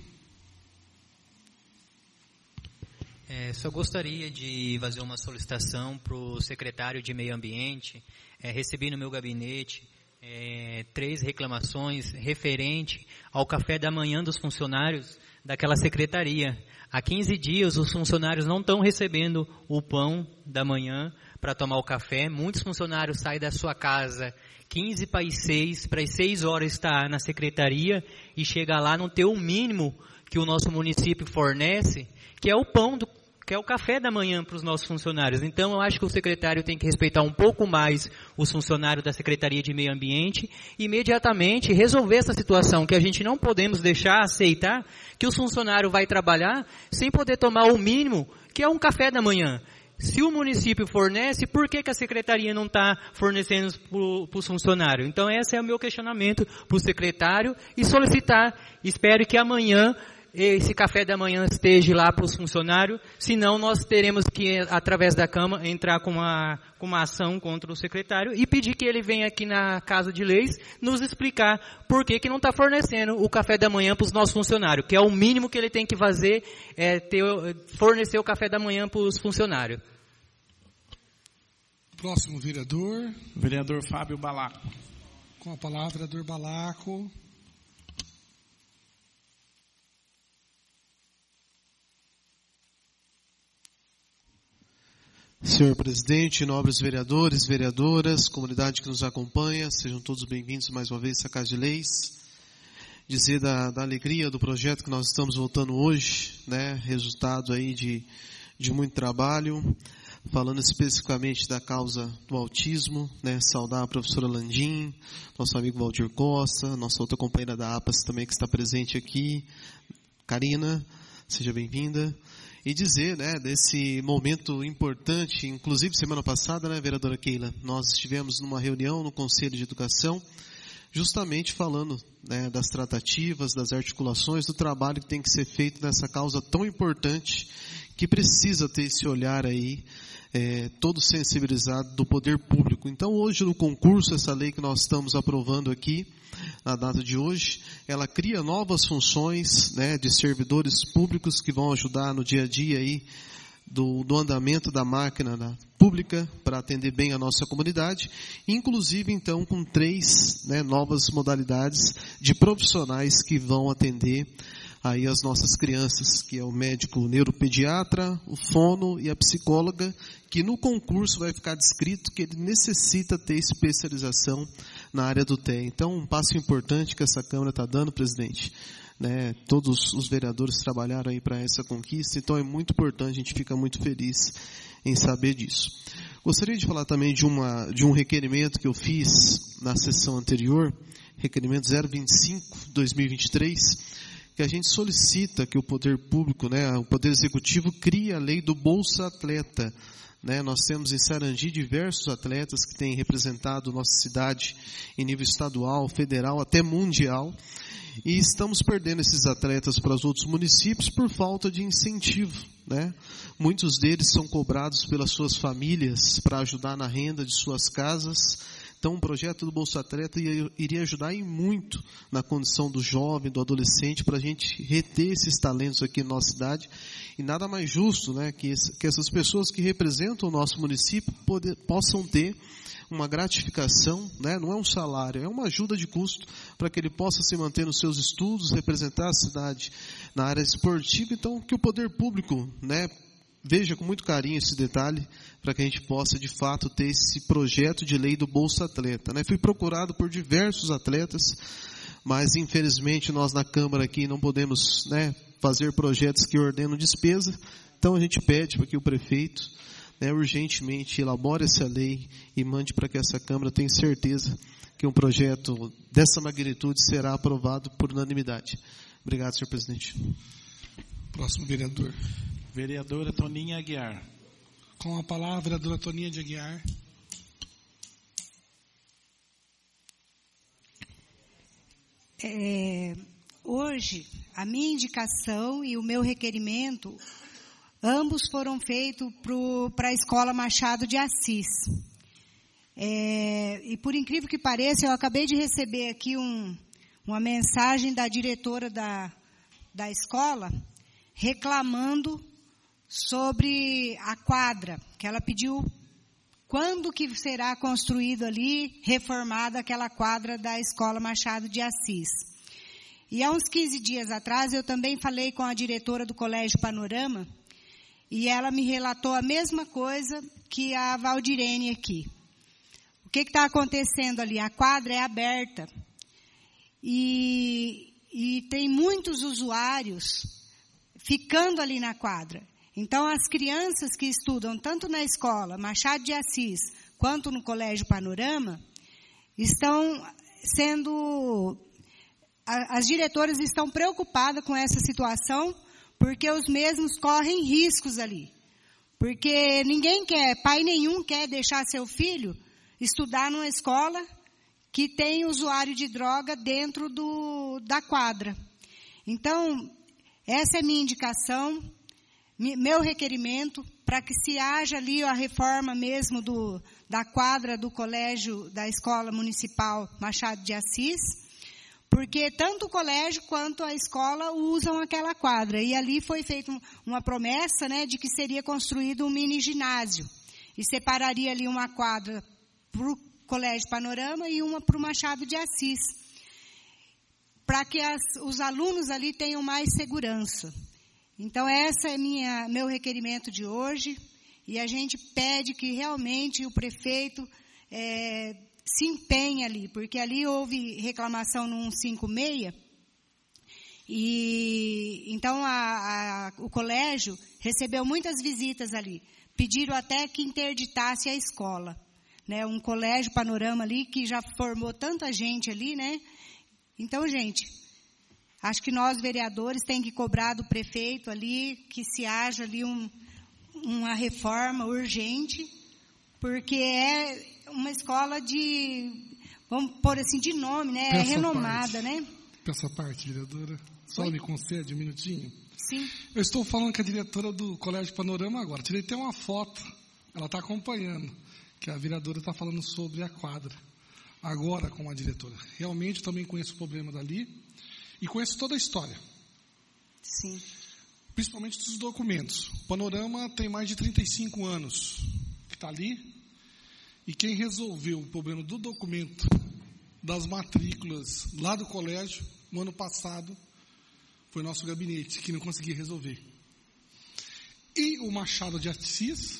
Speaker 2: É, só gostaria de fazer uma solicitação para o secretário de Meio Ambiente. É, recebi no meu gabinete é, três reclamações referente ao café da manhã dos funcionários daquela secretaria. Há quinze dias os funcionários não estão recebendo o pão da manhã para tomar o café. Muitos funcionários saem da sua casa quinze para as seis, para as seis horas estar na secretaria e chega lá não ter o mínimo que o nosso município fornece, que é o pão, do, que é o café da manhã para os nossos funcionários. Então, eu acho que o secretário tem que respeitar um pouco mais os funcionários da Secretaria de Meio Ambiente e imediatamente resolver essa situação, que a gente não podemos deixar, aceitar, que o funcionário vai trabalhar sem poder tomar o mínimo, que é um café da manhã. Se o município fornece, por que, que a secretaria não está fornecendo para os funcionários? Então, esse é o meu questionamento para o secretário e solicitar, espero que amanhã esse café da manhã esteja lá para os funcionários, senão nós teremos que, através da Câmara, entrar com uma, com uma ação contra o secretário e pedir que ele venha aqui na Casa de Leis nos explicar por que, que não está fornecendo o café da manhã para os nossos funcionários, que é o mínimo que ele tem que fazer, é ter, fornecer o café da manhã para os funcionários.
Speaker 1: Próximo vereador.
Speaker 3: Vereador Fábio Balaco.
Speaker 1: Com a palavra, vereador Balaco.
Speaker 7: Senhor presidente, nobres vereadores, vereadoras, comunidade que nos acompanha, sejam todos bem-vindos mais uma vez à Casa de Leis. Dizer da, da alegria do projeto que nós estamos votando hoje, né, resultado aí de, de muito trabalho, falando especificamente da causa do autismo, né, saudar a professora Landim, nosso amigo Valdir Costa, nossa outra companheira da APAS também que está presente aqui, Karina, seja bem-vinda. E dizer, né, desse momento importante, inclusive semana passada, né, vereadora Keila, nós estivemos numa reunião no Conselho de Educação, justamente falando, né, das tratativas, das articulações, do trabalho que tem que ser feito nessa causa tão importante, que precisa ter esse olhar aí, é, todo sensibilizado do poder público. Então, hoje no concurso, essa lei que nós estamos aprovando aqui, na data de hoje, ela cria novas funções, né, de servidores públicos que vão ajudar no dia a dia aí do, do andamento da máquina da, pública para atender bem a nossa comunidade, inclusive então com três, né, novas modalidades de profissionais que vão atender aí as nossas crianças, que é o médico neuropediatra, o fono e a psicóloga, que no concurso vai ficar descrito que ele necessita ter especialização na área do T E. Então, um passo importante que essa Câmara está dando, presidente, né? Todos os vereadores trabalharam aí para essa conquista, então é muito importante, a gente fica muito feliz em saber disso. Gostaria de falar também de, uma, de um requerimento que eu fiz na sessão anterior, requerimento zero vinte e cinco, dois mil e vinte e três, que a gente solicita que o poder público, né, o poder executivo, crie a lei do Bolsa Atleta. Né, nós temos em Sarandi diversos atletas que têm representado nossa cidade em nível estadual, federal, até mundial, e estamos perdendo esses atletas para os outros municípios por falta de incentivo. Né? Muitos deles são cobrados pelas suas famílias para ajudar na renda de suas casas. Então, o projeto do Bolsa Atleta iria ajudar em muito na condição do jovem, do adolescente, para a gente reter esses talentos aqui na nossa cidade. E nada mais justo, né, que, esse, que essas pessoas que representam o nosso município poder, possam ter uma gratificação, né, não é um salário, é uma ajuda de custo para que ele possa se manter nos seus estudos, representar a cidade na área esportiva. Então, que o poder público, né, veja com muito carinho esse detalhe, para que a gente possa, de fato, ter esse projeto de lei do Bolsa Atleta. Né? Fui procurado por diversos atletas, mas, infelizmente, nós na Câmara aqui não podemos, né, fazer projetos que ordenam despesa. Então, a gente pede para que o prefeito, né, urgentemente elabore essa lei e mande para que essa Câmara tenha certeza que um projeto dessa magnitude será aprovado por unanimidade. Obrigado, senhor presidente.
Speaker 1: Próximo vereador.
Speaker 3: Vereadora Toninha Aguiar.
Speaker 1: Com a palavra, a vereadora Toninha de Aguiar.
Speaker 4: É, hoje, a minha indicação e o meu requerimento, ambos foram feitos para a Escola Machado de Assis. É, e por incrível que pareça, eu acabei de receber aqui um, uma mensagem da diretora da, da escola, reclamando sobre a quadra, que ela pediu quando que será construído ali, reformada aquela quadra da Escola Machado de Assis. E há uns quinze dias atrás, eu também falei com a diretora do Colégio Panorama, e ela me relatou a mesma coisa que a Valdirene aqui. O que está acontecendo ali? A quadra é aberta, e, e tem muitos usuários ficando ali na quadra. Então, as crianças que estudam tanto na escola Machado de Assis quanto no Colégio Panorama estão sendo... As diretoras estão preocupadas com essa situação porque os mesmos correm riscos ali. Porque ninguém quer, pai nenhum quer deixar seu filho estudar numa escola que tem usuário de droga dentro do, da quadra. Então, essa é minha indicação, meu requerimento, para que se haja ali a reforma mesmo do, da quadra do colégio da Escola Municipal Machado de Assis, porque tanto o colégio quanto a escola usam aquela quadra. E ali foi feita uma promessa, né, de que seria construído um mini ginásio. E separaria ali uma quadra para o Colégio Panorama e uma para o Machado de Assis, para que as, os alunos ali tenham mais segurança. Então, esse é minha, meu requerimento de hoje, e a gente pede que realmente o prefeito é, se empenhe ali, porque ali houve reclamação no cento e cinquenta e seis, e então a, a, o colégio recebeu muitas visitas ali, pediram até que interditasse a escola, né, um colégio Panorama ali, que já formou tanta gente ali, né? Então, gente, acho que nós, vereadores, tem que cobrar do prefeito ali, que se haja ali um, uma reforma urgente, porque é uma escola de, vamos pôr assim, de nome, né? É renomada,
Speaker 1: parte,
Speaker 4: né?
Speaker 1: Peça parte, vereadora. Só
Speaker 4: Oi?
Speaker 1: me concede um minutinho.
Speaker 4: Sim.
Speaker 1: Eu estou falando com a diretora do Colégio Panorama agora. Tirei até uma foto, ela está acompanhando, que a vereadora está falando sobre a quadra. Agora, com a diretora. Realmente, eu também conheço o problema dali e conheço toda a história.
Speaker 4: Sim.
Speaker 1: Principalmente dos documentos. O Panorama tem mais de trinta e cinco anos que está ali. E quem resolveu o problema do documento, das matrículas lá do colégio, no ano passado, foi nosso gabinete, que não conseguia resolver. E o Machado de Assis,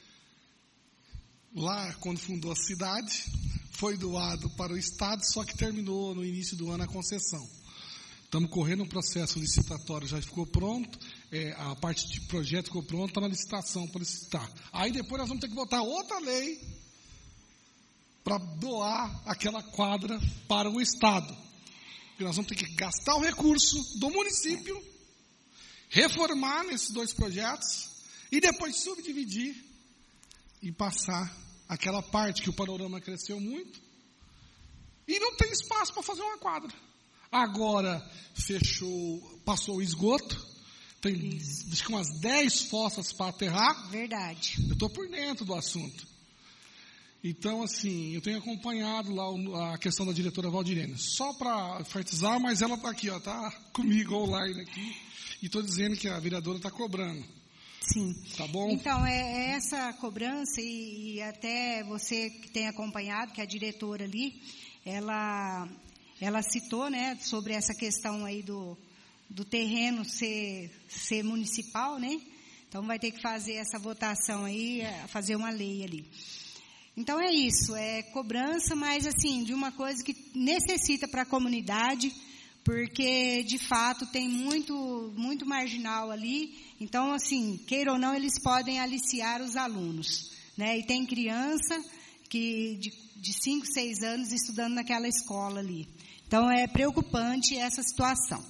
Speaker 1: lá quando fundou a cidade, foi doado para o Estado, só que terminou no início do ano a concessão. Estamos correndo um processo licitatório, já ficou pronto, é, a parte de projeto ficou pronta, está na licitação para licitar. Aí depois nós vamos ter que botar outra lei para doar aquela quadra para o Estado. Porque nós vamos ter que gastar o recurso do município, reformar nesses dois projetos, e depois subdividir e passar aquela parte que o Panorama cresceu muito, e não tem espaço para fazer uma quadra. Agora fechou, passou o esgoto, tem acho que umas dez fossas para aterrar.
Speaker 4: Verdade.
Speaker 1: Eu estou por dentro do assunto. Então, assim, eu tenho acompanhado lá a questão da diretora Valdirene. Só para enfatizar, mas ela está aqui, está comigo online aqui, e estou dizendo que a vereadora está cobrando.
Speaker 4: Sim.
Speaker 1: Tá bom?
Speaker 4: Então, é, é essa cobrança, e, e até você que tem acompanhado, que é a diretora ali, ela, ela citou, né, sobre essa questão aí do, do terreno ser, ser municipal, né? Então, vai ter que fazer essa votação aí, fazer uma lei ali. Então, é isso, é cobrança, mas, assim, de uma coisa que necessita para a comunidade, porque, de fato, tem muito, muito marginal ali. Então, assim, queira ou não, eles podem aliciar os alunos, né? E tem criança que de, de cinco, seis anos estudando naquela escola ali. Então, é preocupante essa situação.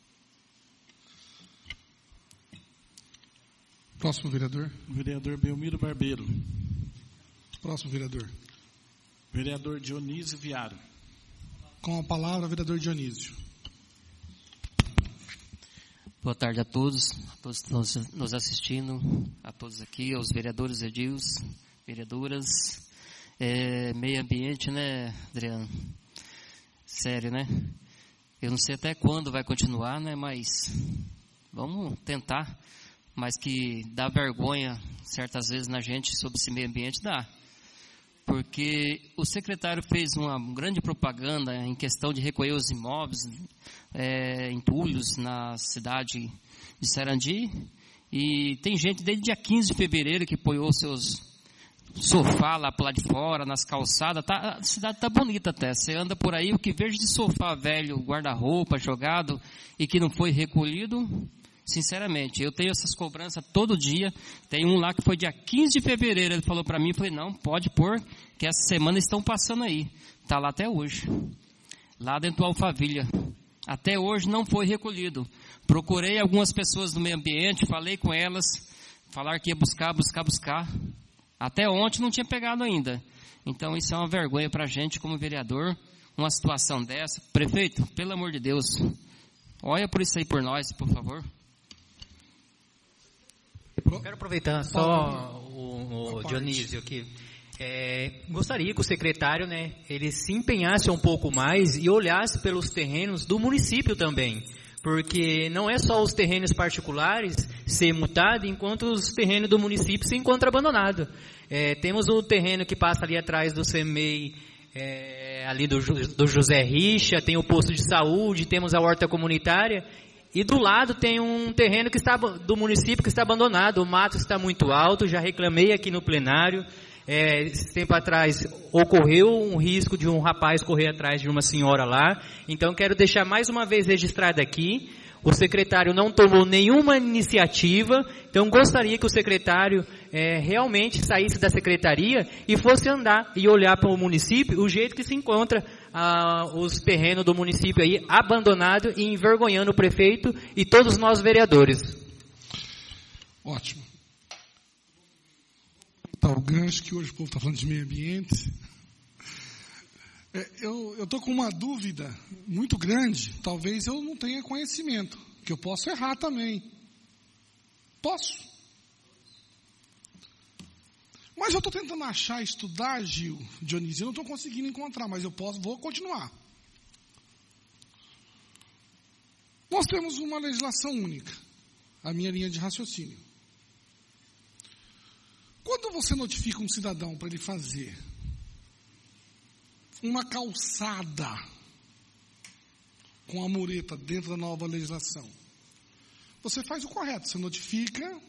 Speaker 1: Próximo vereador.
Speaker 3: Vereador Belmiro Barbeiro.
Speaker 1: Próximo vereador.
Speaker 3: Vereador Dionísio Viaro.
Speaker 1: Com a palavra, vereador Dionísio.
Speaker 8: Boa tarde a todos, a todos que estão nos assistindo, a todos aqui, aos vereadores edils, vereadoras. É, meio ambiente, né, Adriano? Sério, né? Eu não sei até quando vai continuar, né, mas vamos tentar. Mas que dá vergonha, certas vezes, na gente sobre esse meio ambiente, dá. Porque o secretário fez uma grande propaganda em questão de recolher os imóveis, é, entulhos na cidade de Sarandi. E tem gente desde dia quinze de fevereiro que apoiou seus sofá lá para lá de fora, nas calçadas. Tá, a cidade está bonita até. Você anda por aí, o que vejo de sofá velho, guarda-roupa jogado e que não foi recolhido... Sinceramente, eu tenho essas cobranças todo dia. Tem um lá que foi dia quinze de fevereiro. Ele falou para mim, eu falei, não, pode pôr, que essa semana estão passando aí. Está lá até hoje. Lá dentro do Alphaville. Até hoje não foi recolhido. Procurei algumas pessoas do meio ambiente, falei com elas, falaram que ia buscar, buscar, buscar. Até ontem não tinha pegado ainda. Então isso é uma vergonha para a gente como vereador, uma situação dessa. Prefeito, pelo amor de Deus, olha por isso aí por nós, por favor.
Speaker 2: Quero aproveitar só o, o Dionísio aqui. É, gostaria que o secretário, né, ele se empenhasse um pouco mais e olhasse pelos terrenos do município também. Porque não é só os terrenos particulares ser multados, enquanto os terrenos do município se encontram abandonados. É, temos o terreno que passa ali atrás do C M E I, é, ali do, do José Richa, tem o posto de saúde, temos a horta comunitária, e do lado tem um terreno que está, do município que está abandonado, o mato está muito alto, já reclamei aqui no plenário. É, esse tempo atrás ocorreu um risco de um rapaz correr atrás de uma senhora lá. Então quero deixar mais uma vez registrado aqui, o secretário não tomou nenhuma iniciativa, então gostaria que o secretário é, realmente saísse da secretaria e fosse andar e olhar para o município, o jeito que se encontra ah, os terrenos do município aí abandonado e envergonhando o prefeito e todos nós vereadores.
Speaker 1: Ótimo. Tá, o gancho que hoje o povo está falando de meio ambiente. É, eu estou com uma dúvida muito grande. Talvez eu não tenha conhecimento, que eu posso errar também. Posso. Mas eu estou tentando achar, estudar, Gil, Dionísio, eu não estou conseguindo encontrar, mas eu posso, vou continuar. Nós temos uma legislação única, a minha linha de raciocínio. Quando você notifica um cidadão para ele fazer uma calçada com a mureta dentro da nova legislação, você faz o correto, você notifica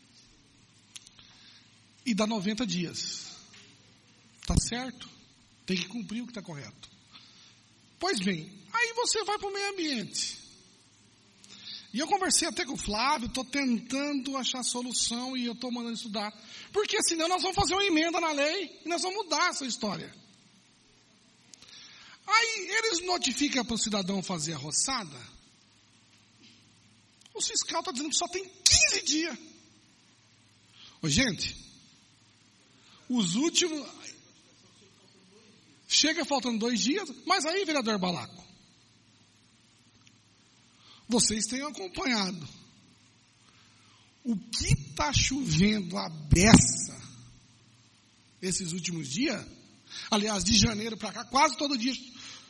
Speaker 1: e dá noventa dias. Está certo? Tem que cumprir o que está correto. Pois bem, aí você vai para o meio ambiente. E eu conversei até com o Flávio, estou tentando achar solução e eu estou mandando estudar. Porque senão nós vamos fazer uma emenda na lei e nós vamos mudar essa história. Aí eles notificam para o cidadão fazer a roçada. O fiscal está dizendo que só tem quinze dias. Ô, gente, os últimos... Chega faltando dois dias, mas aí, vereador Balaco, vocês têm acompanhado o que está chovendo a beça esses últimos dias. Aliás, de janeiro para cá, quase todo dia.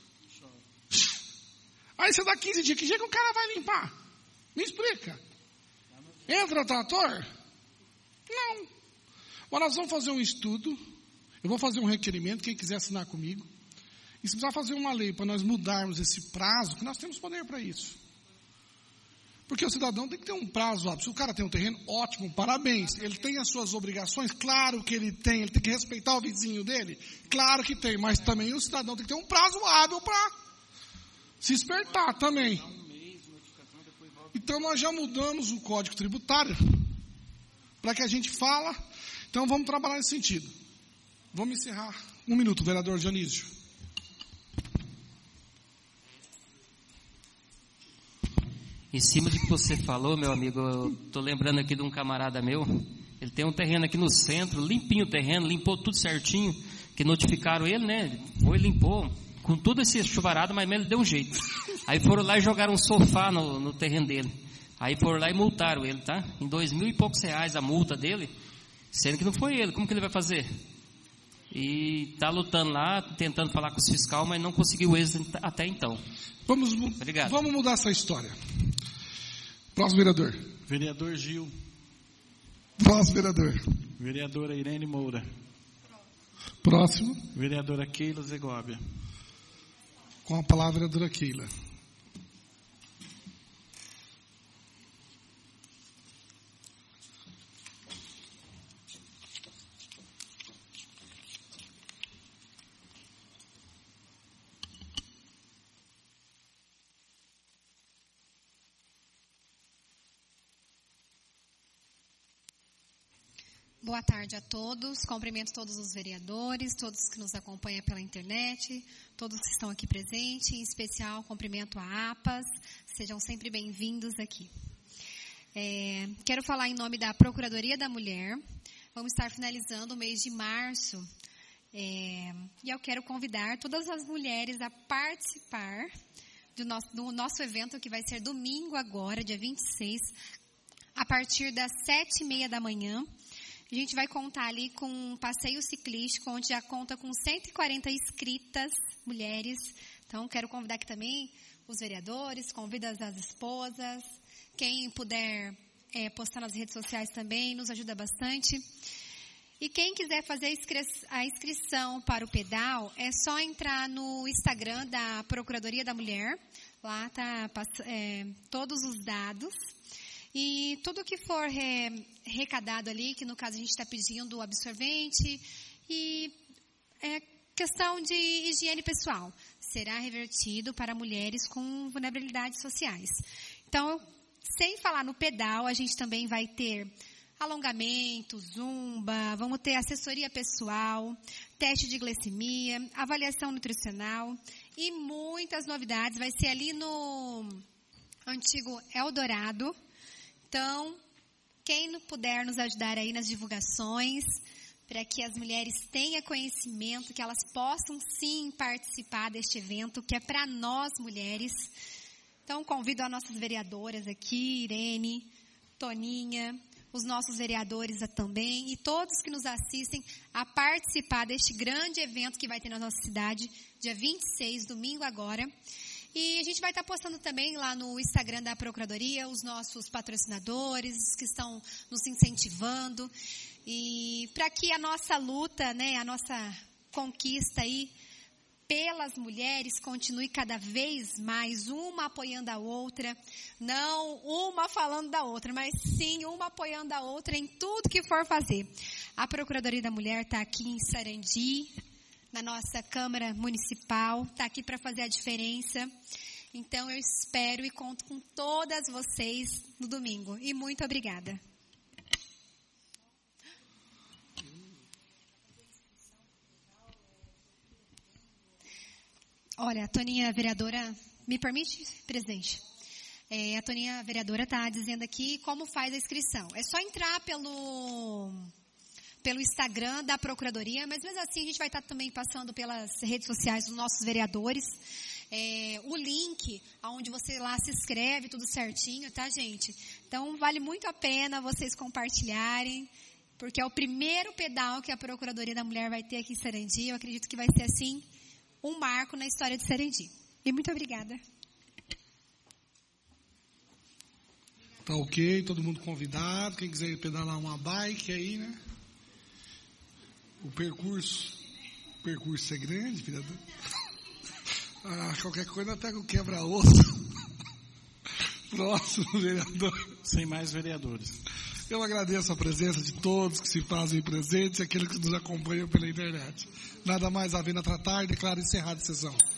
Speaker 1: Aí você dá quinze dias, que dia que o cara vai limpar? Me explica. Entra trator? Não. Mas nós vamos fazer um estudo, eu vou fazer um requerimento, quem quiser assinar comigo, e se precisar fazer uma lei para nós mudarmos esse prazo, que nós temos poder para isso. Porque o cidadão tem que ter um prazo hábil. Se o cara tem um terreno, ótimo, parabéns. Ele tem as suas obrigações, claro que ele tem. Ele tem que respeitar o vizinho dele, claro que tem. Mas também o cidadão tem que ter um prazo hábil para se espertar também. Então nós já mudamos o Código Tributário para que a gente fala. Então vamos trabalhar nesse sentido. Vamos encerrar. Um minuto, vereador Dionísio.
Speaker 8: Em cima de que você falou, meu amigo, eu estou lembrando aqui de um camarada meu. Ele tem um terreno aqui no centro, limpinho o terreno, limpou tudo certinho, que notificaram ele, né? Foi, limpou, com tudo esse chuvarado, mas ele deu um jeito. Aí foram lá e jogaram um sofá no, no terreno dele. Aí foram lá e multaram ele, tá? Em dois mil e poucos reais a multa dele, sendo que não foi ele. Como que ele vai fazer? E está lutando lá, tentando falar com os fiscais, mas não conseguiu êxito até então.
Speaker 1: Vamos,
Speaker 8: Obrigado.
Speaker 1: Vamos mudar essa história. Próximo vereador.
Speaker 3: Vereador Gil.
Speaker 1: Próximo vereador.
Speaker 3: Vereadora Irene Moura.
Speaker 1: Próximo.
Speaker 3: Vereadora Keila Zegóbia.
Speaker 1: Com a palavra, vereadora Keila.
Speaker 6: Boa tarde a todos. Cumprimento todos os vereadores, todos que nos acompanham pela internet, todos que estão aqui presentes, em especial cumprimento a APAS. Sejam sempre bem-vindos aqui. É, quero falar em nome da Procuradoria da Mulher. Vamos estar finalizando o mês de março. É, e eu quero convidar todas as mulheres a participar do nosso, do nosso evento, que vai ser domingo agora, dia vinte e seis, a partir das sete e meia da manhã. A gente vai contar ali com um passeio ciclístico, onde já conta com cento e quarenta inscritas mulheres. Então, quero convidar aqui também os vereadores, convido as esposas. Quem puder é, postar nas redes sociais também, nos ajuda bastante. E quem quiser fazer a inscrição para o pedal, é só entrar no Instagram da Procuradoria da Mulher. Lá tá é, todos os dados. E tudo que for é, arrecadado ali, que no caso a gente está pedindo absorvente e é, questão de higiene pessoal, será revertido para mulheres com vulnerabilidades sociais. Então, sem falar no pedal, a gente também vai ter alongamento, zumba, vamos ter assessoria pessoal, teste de glicemia, avaliação nutricional e muitas novidades. Vai ser ali no antigo Eldorado. Então, quem não puder nos ajudar aí nas divulgações, para que as mulheres tenham conhecimento, que elas possam sim participar deste evento, que é para nós mulheres. Então, convido as nossas vereadoras aqui, Irene, Toninha, os nossos vereadores também, e todos que nos assistem a participar deste grande evento que vai ter na nossa cidade, dia vinte e seis, domingo agora. E a gente vai estar postando também lá no Instagram da Procuradoria os nossos patrocinadores que estão nos incentivando. E para que a nossa luta, né, a nossa conquista aí pelas mulheres continue cada vez mais, uma apoiando a outra, não uma falando da outra, mas sim uma apoiando a outra em tudo que for fazer. A Procuradoria da Mulher está aqui em Sarandi, na nossa Câmara Municipal, está aqui para fazer a diferença. Então, eu espero e conto com todas vocês no domingo. E muito obrigada. Olha, a Toninha, vereadora, me permite, presidente? É, a Toninha, vereadora, está dizendo aqui como faz a inscrição. É só entrar pelo... pelo Instagram da Procuradoria, mas mesmo assim a gente vai estar também passando pelas redes sociais dos nossos vereadores, é, o link onde você lá se inscreve, tudo certinho, tá, gente? Então, vale muito a pena vocês compartilharem, porque é o primeiro pedal que a Procuradoria da Mulher vai ter aqui em Sarandi. Eu acredito que vai ser, assim, um marco na história de Sarandi. E muito obrigada.
Speaker 1: Tá ok, todo mundo convidado. Quem quiser pedalar uma bike aí, né? O percurso, o percurso é grande, vereador. Ah, qualquer coisa pega o quebra-osso. Próximo, vereador.
Speaker 3: Sem mais vereadores.
Speaker 1: Eu agradeço a presença de todos que se fazem presentes e aqueles que nos acompanham pela internet. Nada mais havendo a tratar, declaro encerrada a sessão.